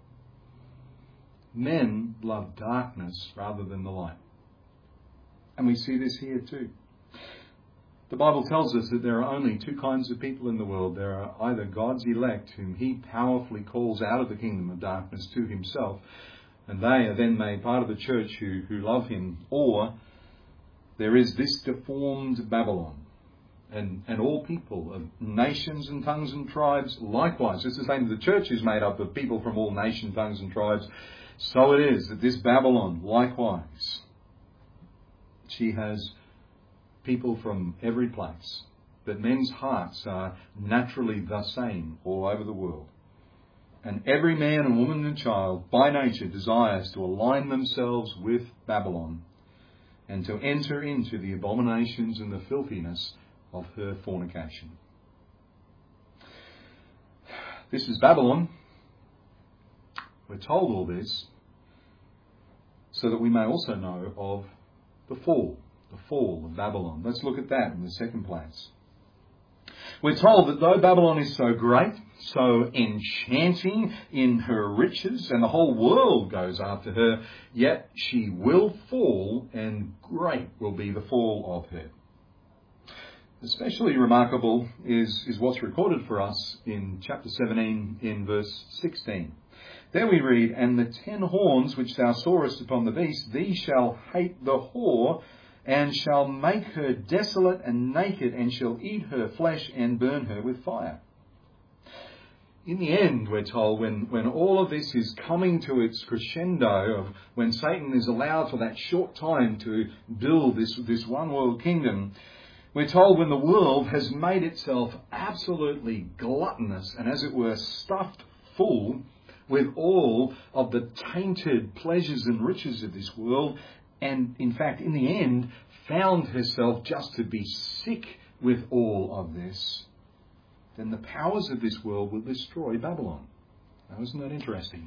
Men love darkness rather than the light. And we see this here too. The Bible tells us that there are only two kinds of people in the world. There are either God's elect, whom he powerfully calls out of the kingdom of darkness to himself, and they are then made part of the church who, who love him, or there is this deformed Babylon. And, and all people of nations and tongues and tribes likewise. Just the same as the church is made up of people from all nations, tongues and tribes. So it is that this Babylon, likewise, she has people from every place. That men's hearts are naturally the same all over the world. And every man and woman and child, by nature, desires to align themselves with Babylon and to enter into the abominations and the filthiness of her fornication. This is Babylon. We're told all this so that we may also know of the fall, the fall of Babylon. Let's look at that in the second place. We're told that though Babylon is so great, so enchanting in her riches, and the whole world goes after her, yet she will fall, and great will be the fall of her. Especially remarkable is, is what's recorded for us in chapter seventeen in verse sixteen. There we read, "And the ten horns which thou sawest upon the beast, these shall hate the whore, and shall make her desolate and naked, and shall eat her flesh and burn her with fire." In the end, we're told, when, when all of this is coming to its crescendo, of when Satan is allowed for that short time to build this, this one world kingdom, we're told when the world has made itself absolutely gluttonous and, as it were, stuffed full with all of the tainted pleasures and riches of this world, and in fact, in the end, found herself just to be sick with all of this, then the powers of this world will destroy Babylon. Now, isn't that interesting?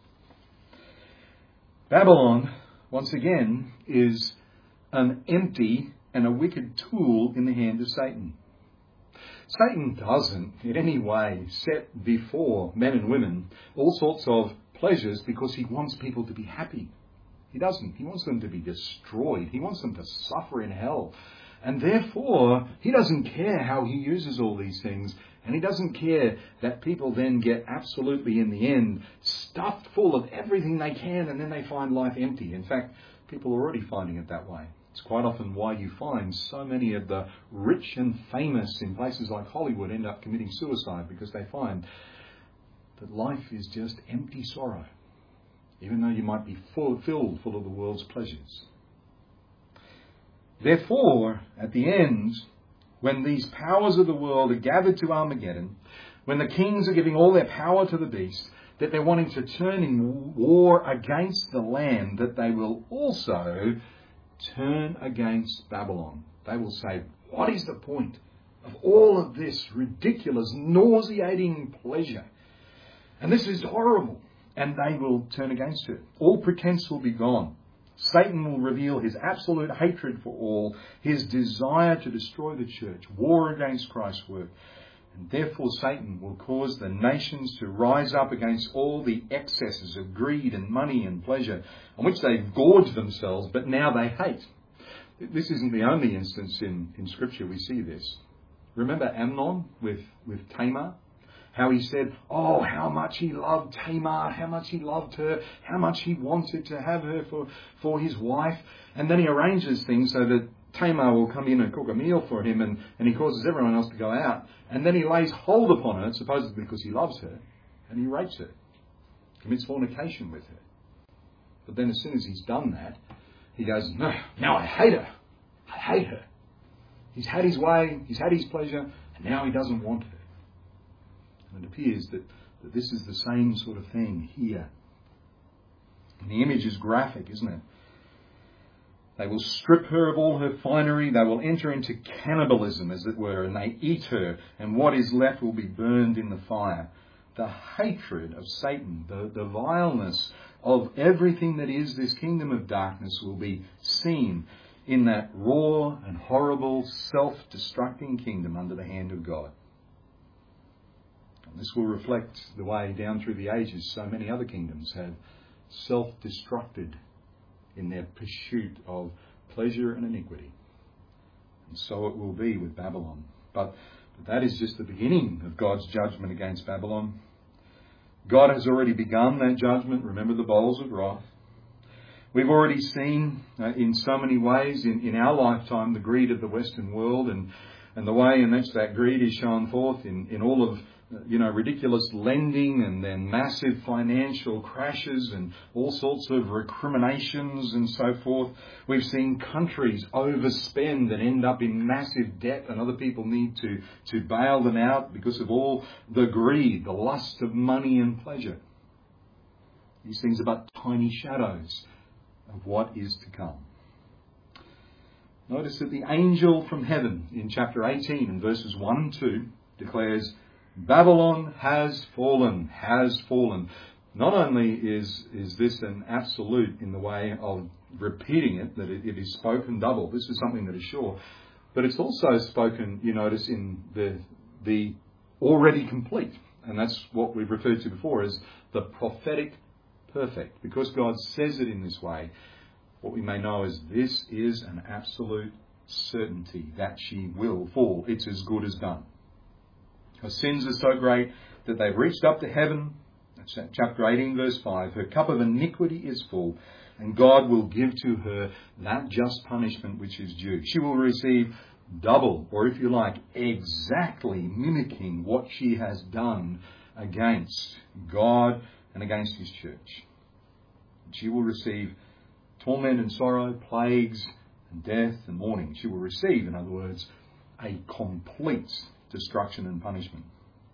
Babylon, once again, is an empty and a wicked tool in the hand of Satan. Satan doesn't in any way set before men and women all sorts of pleasures because he wants people to be happy. He doesn't. He wants them to be destroyed. He wants them to suffer in hell. And therefore, he doesn't care how he uses all these things. And he doesn't care that people then get absolutely, in the end, stuffed full of everything they can and then they find life empty. In fact, people are already finding it that way. It's quite often why you find so many of the rich and famous in places like Hollywood end up committing suicide, because they find that life is just empty sorrow, even though you might be full, filled full of the world's pleasures. Therefore, at the end, when these powers of the world are gathered to Armageddon, when the kings are giving all their power to the beast, that they're wanting to turn in war against the Lamb, that they will also turn against Babylon. They will say, what is the point of all of this ridiculous, nauseating pleasure? And this is horrible. And they will turn against her. All pretense will be gone. Satan will reveal his absolute hatred for all, his desire to destroy the church, war against Christ's work. And therefore Satan will cause the nations to rise up against all the excesses of greed and money and pleasure, on which they've gorged themselves, but now they hate. This isn't the only instance in, in Scripture we see this. Remember Amnon with, with Tamar? How he said, oh, how much he loved Tamar, how much he loved her, how much he wanted to have her for, for his wife. And then he arranges things so that Tamar will come in and cook a meal for him, and, and he causes everyone else to go out. And then he lays hold upon her, supposedly because he loves her, and he rapes her, commits fornication with her. But then as soon as he's done that, he goes, no, now I hate her. I hate her. He's had his way, he's had his pleasure, and now he doesn't want her. And it appears that, that this is the same sort of thing here. And the image is graphic, isn't it? They will strip her of all her finery. They will enter into cannibalism, as it were, and they eat her, and what is left will be burned in the fire. The hatred of Satan, the, the vileness of everything that is this kingdom of darkness will be seen in that raw and horrible, self-destructing kingdom under the hand of God. And this will reflect the way down through the ages so many other kingdoms have self-destructed in their pursuit of pleasure and iniquity. And so it will be with Babylon. But, but that is just the beginning of God's judgment against Babylon. God has already begun that judgment. Remember the bowls of wrath. We've already seen uh, in so many ways in, in our lifetime the greed of the Western world, and, and the way in which that greed is shown forth in, in all of you know, ridiculous lending, and then massive financial crashes and all sorts of recriminations and so forth. We've seen countries overspend and end up in massive debt, and other people need to, to bail them out because of all the greed, the lust of money and pleasure. These things are but tiny shadows of what is to come. Notice that the angel from heaven in chapter eighteen and verses one and two declares, Babylon has fallen, has fallen. Not only is, is this an absolute in the way of repeating it, that it, it is spoken double. This is something that is sure. But it's also spoken, you notice, in the, the already complete. And that's what we've referred to before as the prophetic perfect. Because God says it in this way, what we may know is this is an absolute certainty that she will fall. It's as good as done. Her sins are so great that they've reached up to heaven. That's chapter eighteen, verse five. Her cup of iniquity is full, and God will give to her that just punishment which is due. She will receive double, or if you like, exactly mimicking what she has done against God and against His church. She will receive torment and sorrow, plagues and death and mourning. She will receive, in other words, a complete destruction and punishment.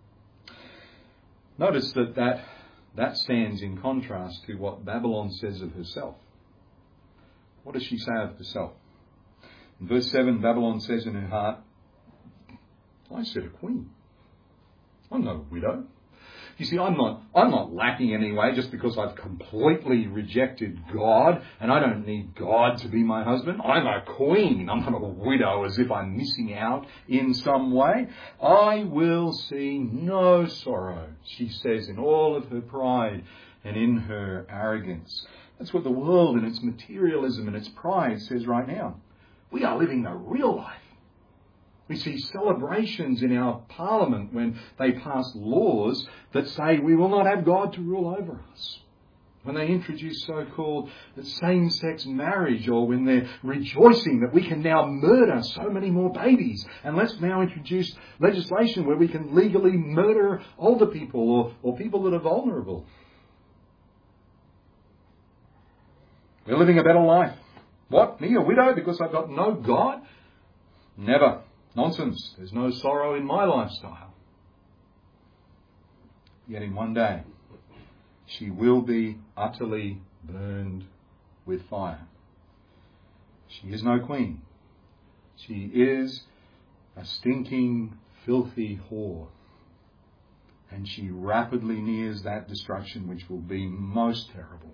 Notice that, that that stands in contrast to what Babylon says of herself. What does she say of herself? In verse seven, Babylon says in her heart, I said a queen. I'm not a widow. You see, I'm not, I'm not lacking anyway just because I've completely rejected God and I don't need God to be my husband. I'm a queen. I'm not a widow as if I'm missing out in some way. I will see no sorrow, she says, in all of her pride and in her arrogance. That's what the world and its materialism and its pride says right now. We are living the real life. We see celebrations in our parliament when they pass laws that say we will not have God to rule over us. When they introduce so-called same-sex marriage, or when they're rejoicing that we can now murder so many more babies. And let's now introduce legislation where we can legally murder older people or, or people that are vulnerable. We're living a better life. What? Me, a widow, because I've got no God? Never. Nonsense. There's no sorrow in my lifestyle. Yet in one day, she will be utterly burned with fire. She is no queen. She is a stinking, filthy whore. And she rapidly nears that destruction which will be most terrible.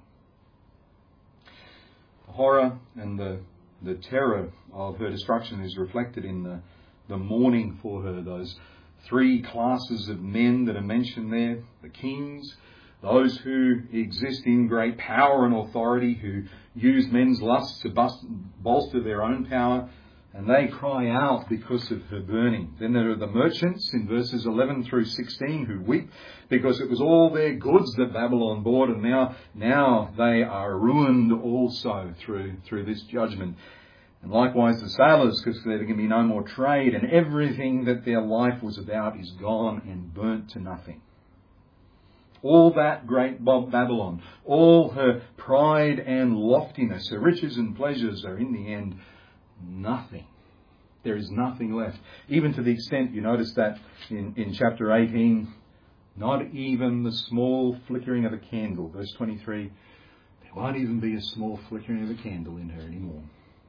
The horror and the, the terror of her destruction is reflected in the the mourning for her, those three classes of men that are mentioned there, the kings, those who exist in great power and authority, who use men's lusts to bust, bolster their own power, and they cry out because of her burning. Then there are the merchants in verses eleven through sixteen who weep because it was all their goods that Babylon bought, and now, now they are ruined also through, through this judgment. And likewise the sailors, because there can be no more trade, and everything that their life was about is gone and burnt to nothing. All that great Babylon, all her pride and loftiness, her riches and pleasures are in the end nothing. There is nothing left. Even to the extent, you notice that in, in chapter eighteen, not even the small flickering of a candle. Verse twenty-three, there won't even be a small flickering of a candle in her anymore.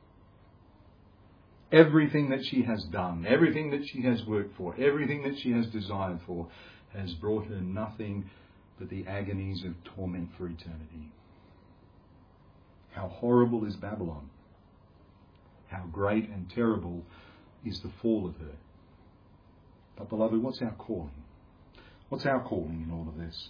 Everything that she has done, everything that she has worked for, everything that she has desired for, has brought her nothing but the agonies of torment for eternity. How horrible is Babylon. How great and terrible is the fall of her. But beloved, what's our calling? What's our calling in all of this?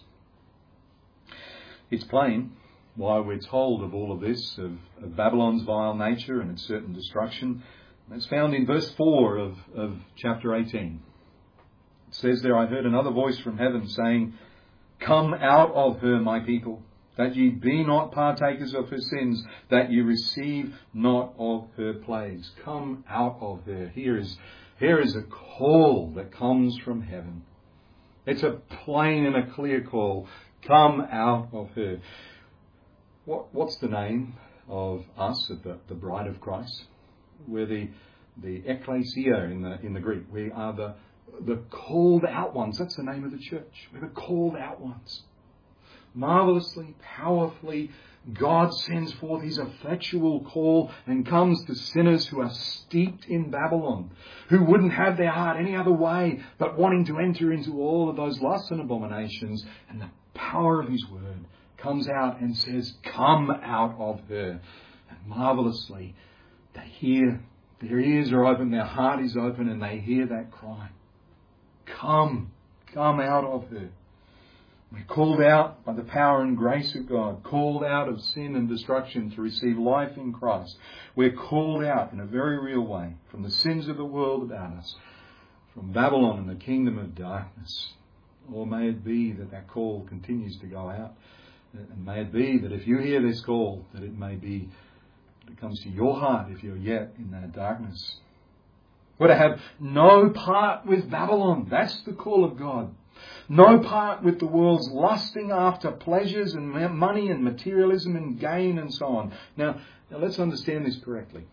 It's plain why we're told of all of this, of, of Babylon's vile nature and its certain destruction. It's found in verse four of, of chapter eighteen. It says there, I heard another voice from heaven saying, Come out of her, my people, that ye be not partakers of her sins, that ye receive not of her plagues. Come out of her. Here is, here is a call that comes from heaven. It's a plain and a clear call. Come out of her. What, what's the name of us, of the, the bride of Christ? We're the, the ecclesia in the, in the Greek. We are the, the called out ones. That's the name of the church. We're the called out ones. Marvellously, powerfully, God sends forth his effectual call and comes to sinners who are steeped in Babylon, who wouldn't have their heart any other way but wanting to enter into all of those lusts and abominations. And the power of his word comes out and says, Come out of her. And marvellously, they hear, their ears are open, their heart is open, and they hear that cry. Come, come out of her. We're called out by the power and grace of God, called out of sin and destruction to receive life in Christ. We're called out in a very real way from the sins of the world about us, from Babylon and the kingdom of darkness. Or may it be that that call continues to go out. And may it be that if you hear this call, that it may be it comes to your heart if you're yet in that darkness. We're to have no part with Babylon. That's the call of God. No part with the world's lusting after pleasures and money and materialism and gain and so on. Now, now let's understand this correctly.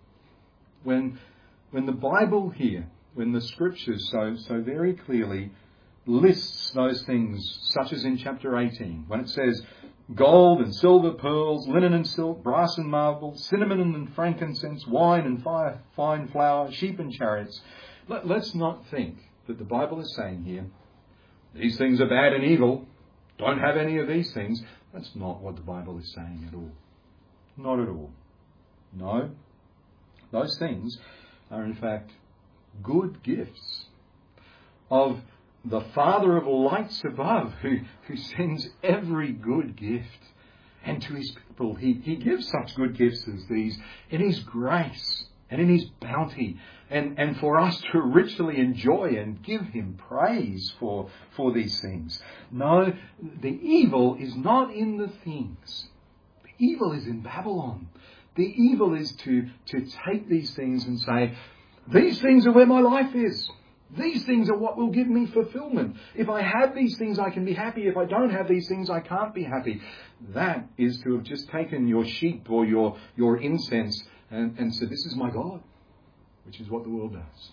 When, when the Bible here, when the Scriptures so, so very clearly lists those things, such as in chapter eighteen, when it says, gold and silver, pearls, linen and silk, brass and marble, cinnamon and frankincense, wine and fire, fine flour, sheep and chariots. Let, let's not think that the Bible is saying here, these things are bad and evil. Don't have any of these things. That's not what the Bible is saying at all. Not at all. No. Those things are in fact good gifts of the Father of lights above, who, who sends every good gift. And to his people, he, he gives such good gifts as these in his grace and in his bounty. And, and for us to richly enjoy and give him praise for, for these things. No, the evil is not in the things. The evil is in Babylon. The evil is to, to take these things and say, these things are where my life is. These things are what will give me fulfillment. If I have these things, I can be happy. If I don't have these things, I can't be happy. That is to have just taken your sheep or your, your incense and, and said, this is my God, which is what the world does.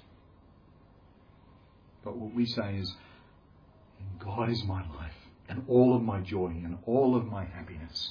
But what we say is, God is my life and all of my joy and all of my happiness.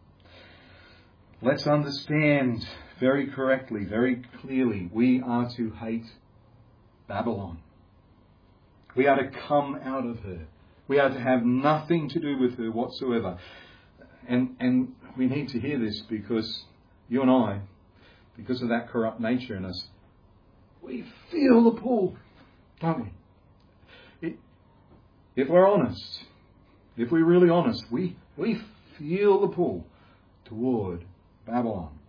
Let's understand very correctly, very clearly, we are to hate Babylon. We are to come out of her. We are to have nothing to do with her whatsoever. And, and we need to hear this because you and I, because of that corrupt nature in us, we feel the pull, don't we? It, if we're honest, if we're really honest, we, we feel the pull toward Babylon.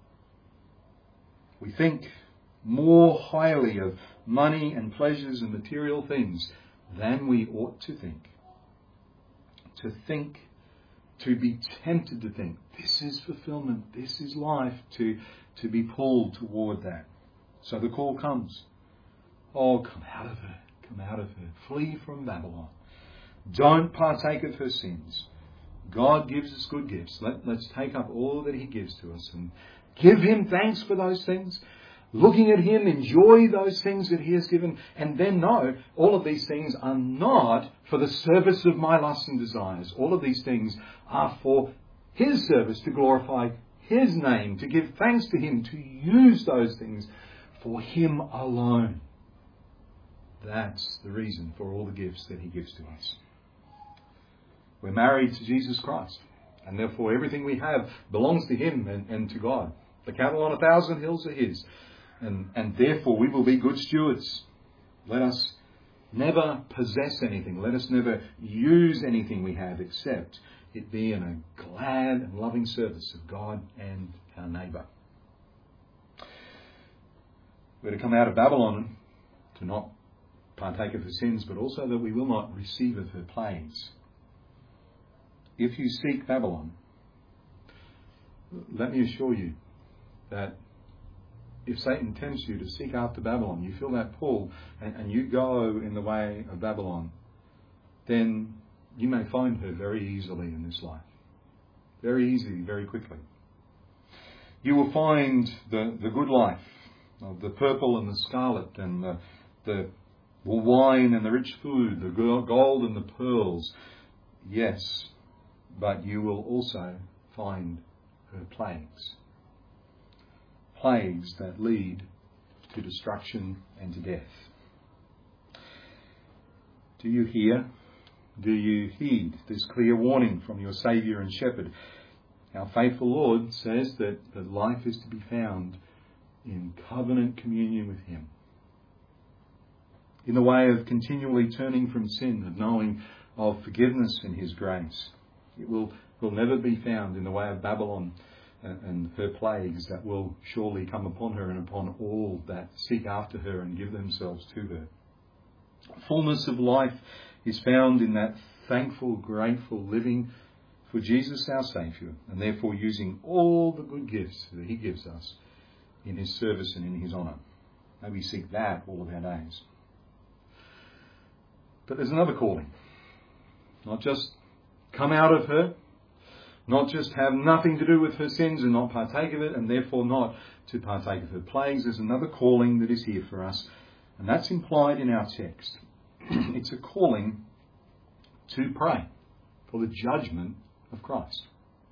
We think more highly of money and pleasures and material things than we ought to think. To think, to be tempted to think, this is fulfillment, this is life, to, to be pulled toward that. So the call comes. Oh, come out of her, come out of her. Flee from Babylon. Don't partake of her sins. God gives us good gifts. Let, let's take up all that he gives to us and give him thanks for those things. Looking at him, enjoy those things that he has given, and then know all of these things are not for the service of my lusts and desires. All of these things are for his service, to glorify his name, to give thanks to him, to use those things for him alone. That's the reason for all the gifts that he gives to us. We're married to Jesus Christ, and therefore everything we have belongs to him and, and to God. The cattle on a thousand hills are his. And, and therefore we will be good stewards. Let us never possess anything. Let us never use anything we have except it be in a glad and loving service of God and our neighbour. We're to come out of Babylon to not partake of her sins, but also that we will not receive of her plagues. If you seek Babylon, let me assure you that if Satan tempts you to seek after Babylon, you feel that pull, and, and you go in the way of Babylon, then you may find her very easily in this life. Very easily, very quickly. You will find the, the good life of the purple and the scarlet and the, the wine and the rich food, the gold and the pearls. Yes, but you will also find her plagues. Plagues that lead to destruction and to death. Do you hear? Do you heed this clear warning from your Saviour and Shepherd? Our faithful Lord says that, that life is to be found in covenant communion with him. In the way of continually turning from sin, of knowing of forgiveness in his grace. It will, will never be found in the way of Babylon and her plagues that will surely come upon her and upon all that seek after her and give themselves to her. Fullness of life is found in that thankful, grateful living for Jesus our Saviour, and therefore using all the good gifts that he gives us in his service and in his honour. May we seek that all of our days. But there's another calling. Not just come out of her, not just have nothing to do with her sins and not partake of it, and therefore not to partake of her plagues. There's another calling that is here for us, and that's implied in our text. It's a calling to pray for the judgment of Christ.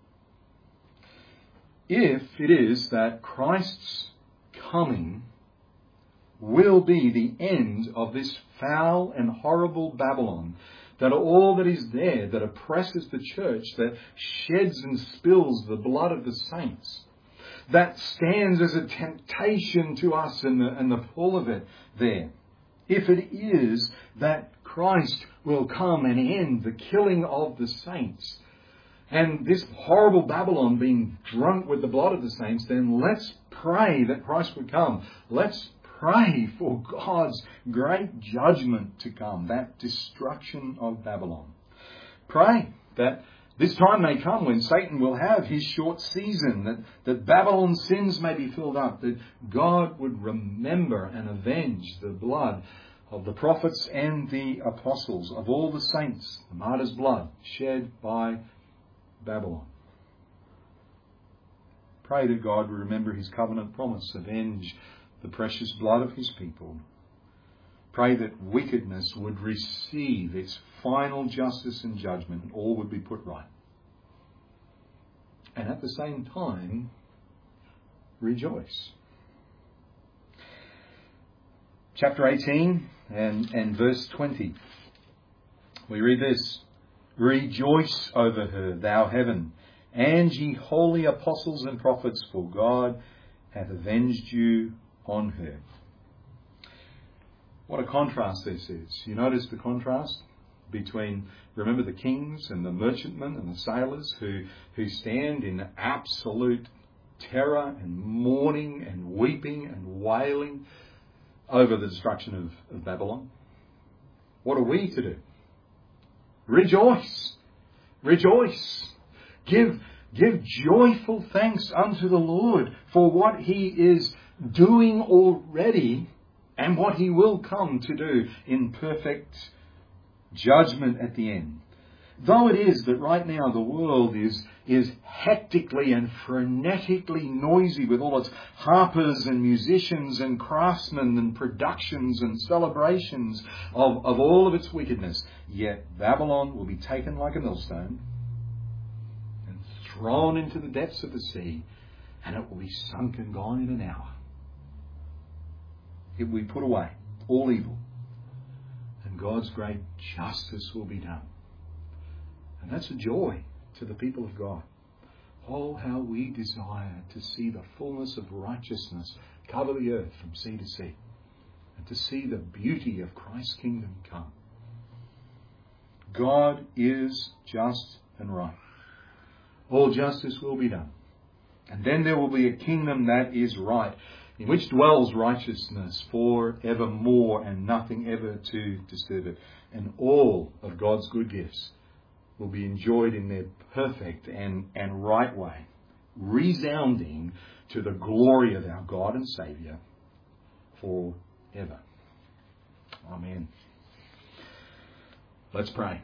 If it is that Christ's coming will be the end of this foul and horrible Babylon, that all that is there, that oppresses the church, that sheds and spills the blood of the saints, that stands as a temptation to us and the, and the pull of it there. If it is that Christ will come and end the killing of the saints, and this horrible Babylon being drunk with the blood of the saints, then let's pray that Christ would come. Let's pray for God's great judgment to come, that destruction of Babylon. Pray that this time may come when Satan will have his short season, that, that Babylon's sins may be filled up, that God would remember and avenge the blood of the prophets and the apostles, of all the saints, the martyrs' blood shed by Babylon. Pray that God would remember his covenant promise, avenge the precious blood of his people. Pray that wickedness would receive its final justice and judgment, and all would be put right. And at the same time, rejoice. Chapter eighteen and, and verse twenty. We read this. Rejoice over her, thou heaven, and ye holy apostles and prophets, for God hath avenged you on her. What a contrast this is. You notice the contrast between, remember, the kings and the merchantmen and the sailors who, who stand in absolute terror and mourning and weeping and wailing over the destruction of, of Babylon. What are we to do? Rejoice. Rejoice. Give, give joyful thanks unto the Lord for what he is doing already and what he will come to do in perfect judgment at the end. Though it is that right now the world is, is hectically and frenetically noisy with all its harpers and musicians and craftsmen and productions and celebrations of, of all of its wickedness, yet Babylon will be taken like a millstone and thrown into the depths of the sea, and it will be sunk and gone in an hour. It will be put away, all evil, and God's great justice will be done. And that's a joy to the people of God. Oh, how we desire to see the fullness of righteousness cover the earth from sea to sea, and to see the beauty of Christ's kingdom come. God is just and right. All justice will be done. And then there will be a kingdom that is right, in which dwells righteousness for evermore and nothing ever to disturb it. And all of God's good gifts will be enjoyed in their perfect and, and right way, resounding to the glory of our God and Saviour forever. Amen. Let's pray.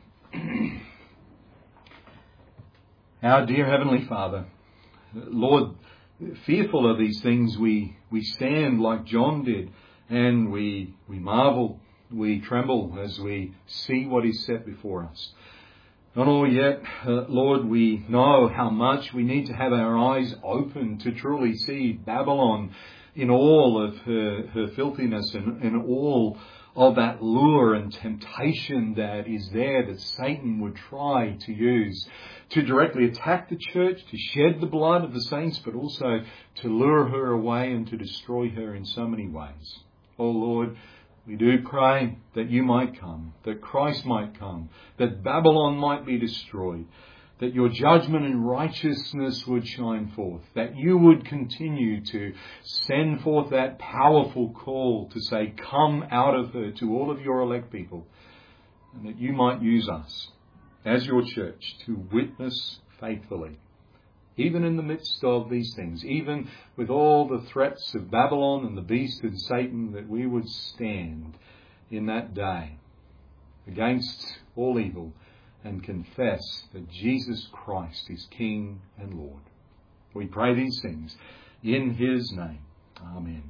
Our dear Heavenly Father, Lord, fearful of these things, we, we stand like John did, and we, we marvel, we tremble as we see what is set before us. Not all yet, uh, Lord, we know how much we need to have our eyes open to truly see Babylon in all of her, her filthiness and in all of that lure and temptation that is there that Satan would try to use to directly attack the church, to shed the blood of the saints, but also to lure her away and to destroy her in so many ways. Oh Lord, we do pray that you might come, that Christ might come, that Babylon might be destroyed, that your judgment and righteousness would shine forth, that you would continue to send forth that powerful call to say, come out of her to all of your elect people, and that you might use us as your church to witness faithfully, even in the midst of these things, even with all the threats of Babylon and the beast and Satan, that we would stand in that day against all evil and confess that Jesus Christ is King and Lord. We pray these things in his name. Amen.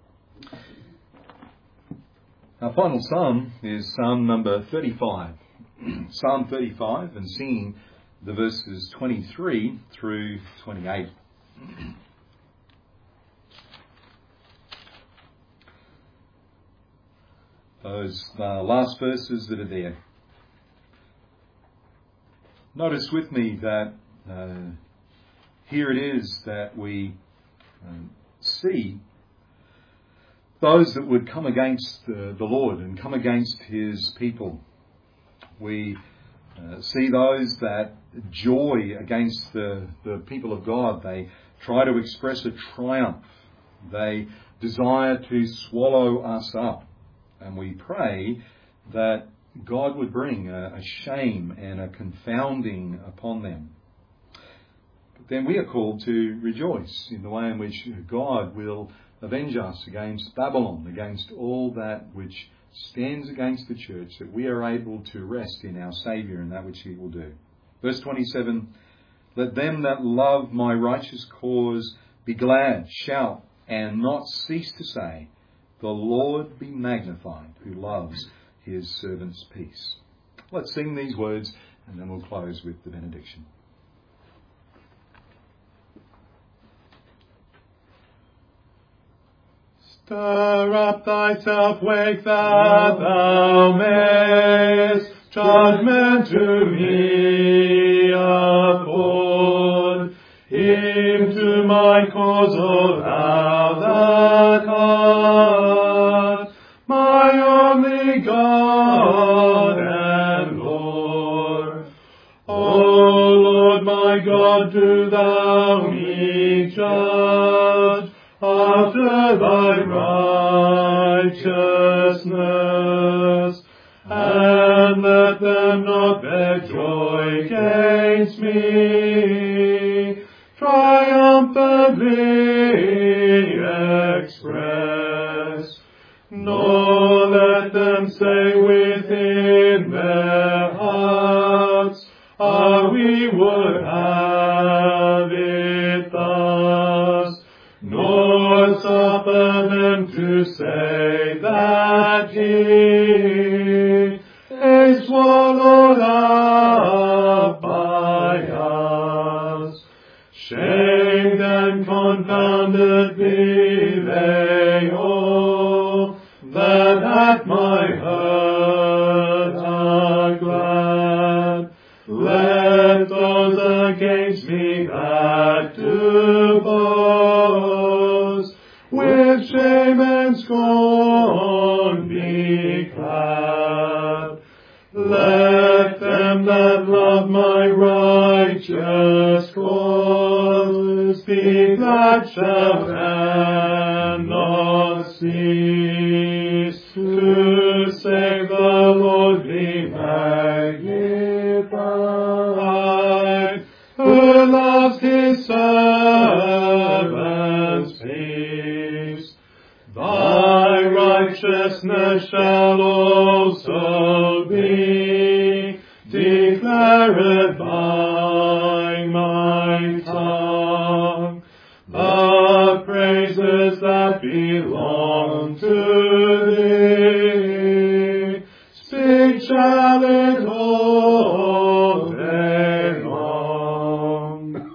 Our final psalm is Psalm number thirty-five. Psalm thirty-five and singing the verses twenty-three through twenty-eight. Those uh, last verses that are there. Notice with me that uh, here it is that we um, see those that would come against the, the Lord and come against his people. We uh, see those that joy against the, the people of God. They try to express a triumph. They desire to swallow us up. And we pray that God would bring a, a shame and a confounding upon them. But then we are called to rejoice in the way in which God will avenge us against Babylon, against all that which stands against the church, that we are able to rest in our Saviour and that which he will do. Verse twenty-seven, let them that love my righteous cause be glad, shout, and not cease to say, the Lord be magnified, who loves his servant's peace. Let's sing these words and then we'll close with the benediction. Stir up thyself, wake that thou mayest judgment to me afford. Into my cause, O thou that art my only God and Lord. O Lord my God, do thou me judge after thy righteousness, and let them not their joy against me triumphantly express, nor let them say within their hearts, ah, we would have it thus, nor suffer them to say that he is swallowed up by us. Shamed and confounded be they all that at my hurt are glad. Let those against me that do boast with shame and scorn be glad. Let them that love my righteous cause be glad, shout, and not cease to say, the Lord be magnified, who loves his servants' peace. Thy righteousness shall also be declared by my tongue, the praises that belong to thee. Speak shall it all day long.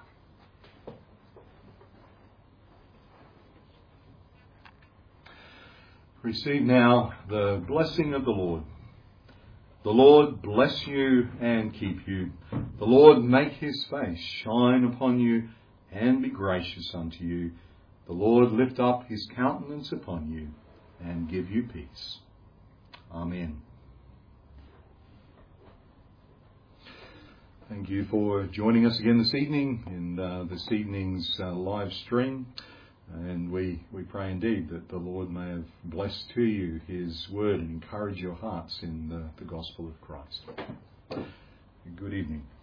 Receive now the blessing of the Lord. The Lord bless you and keep you. The Lord make his face shine upon you and be gracious unto you. The Lord lift up his countenance upon you and give you peace. Amen. Thank you for joining us again this evening in uh, this evening's uh, live stream. And we, we pray indeed that the Lord may have blessed to you his word and encourage your hearts in the, the gospel of Christ. Good evening.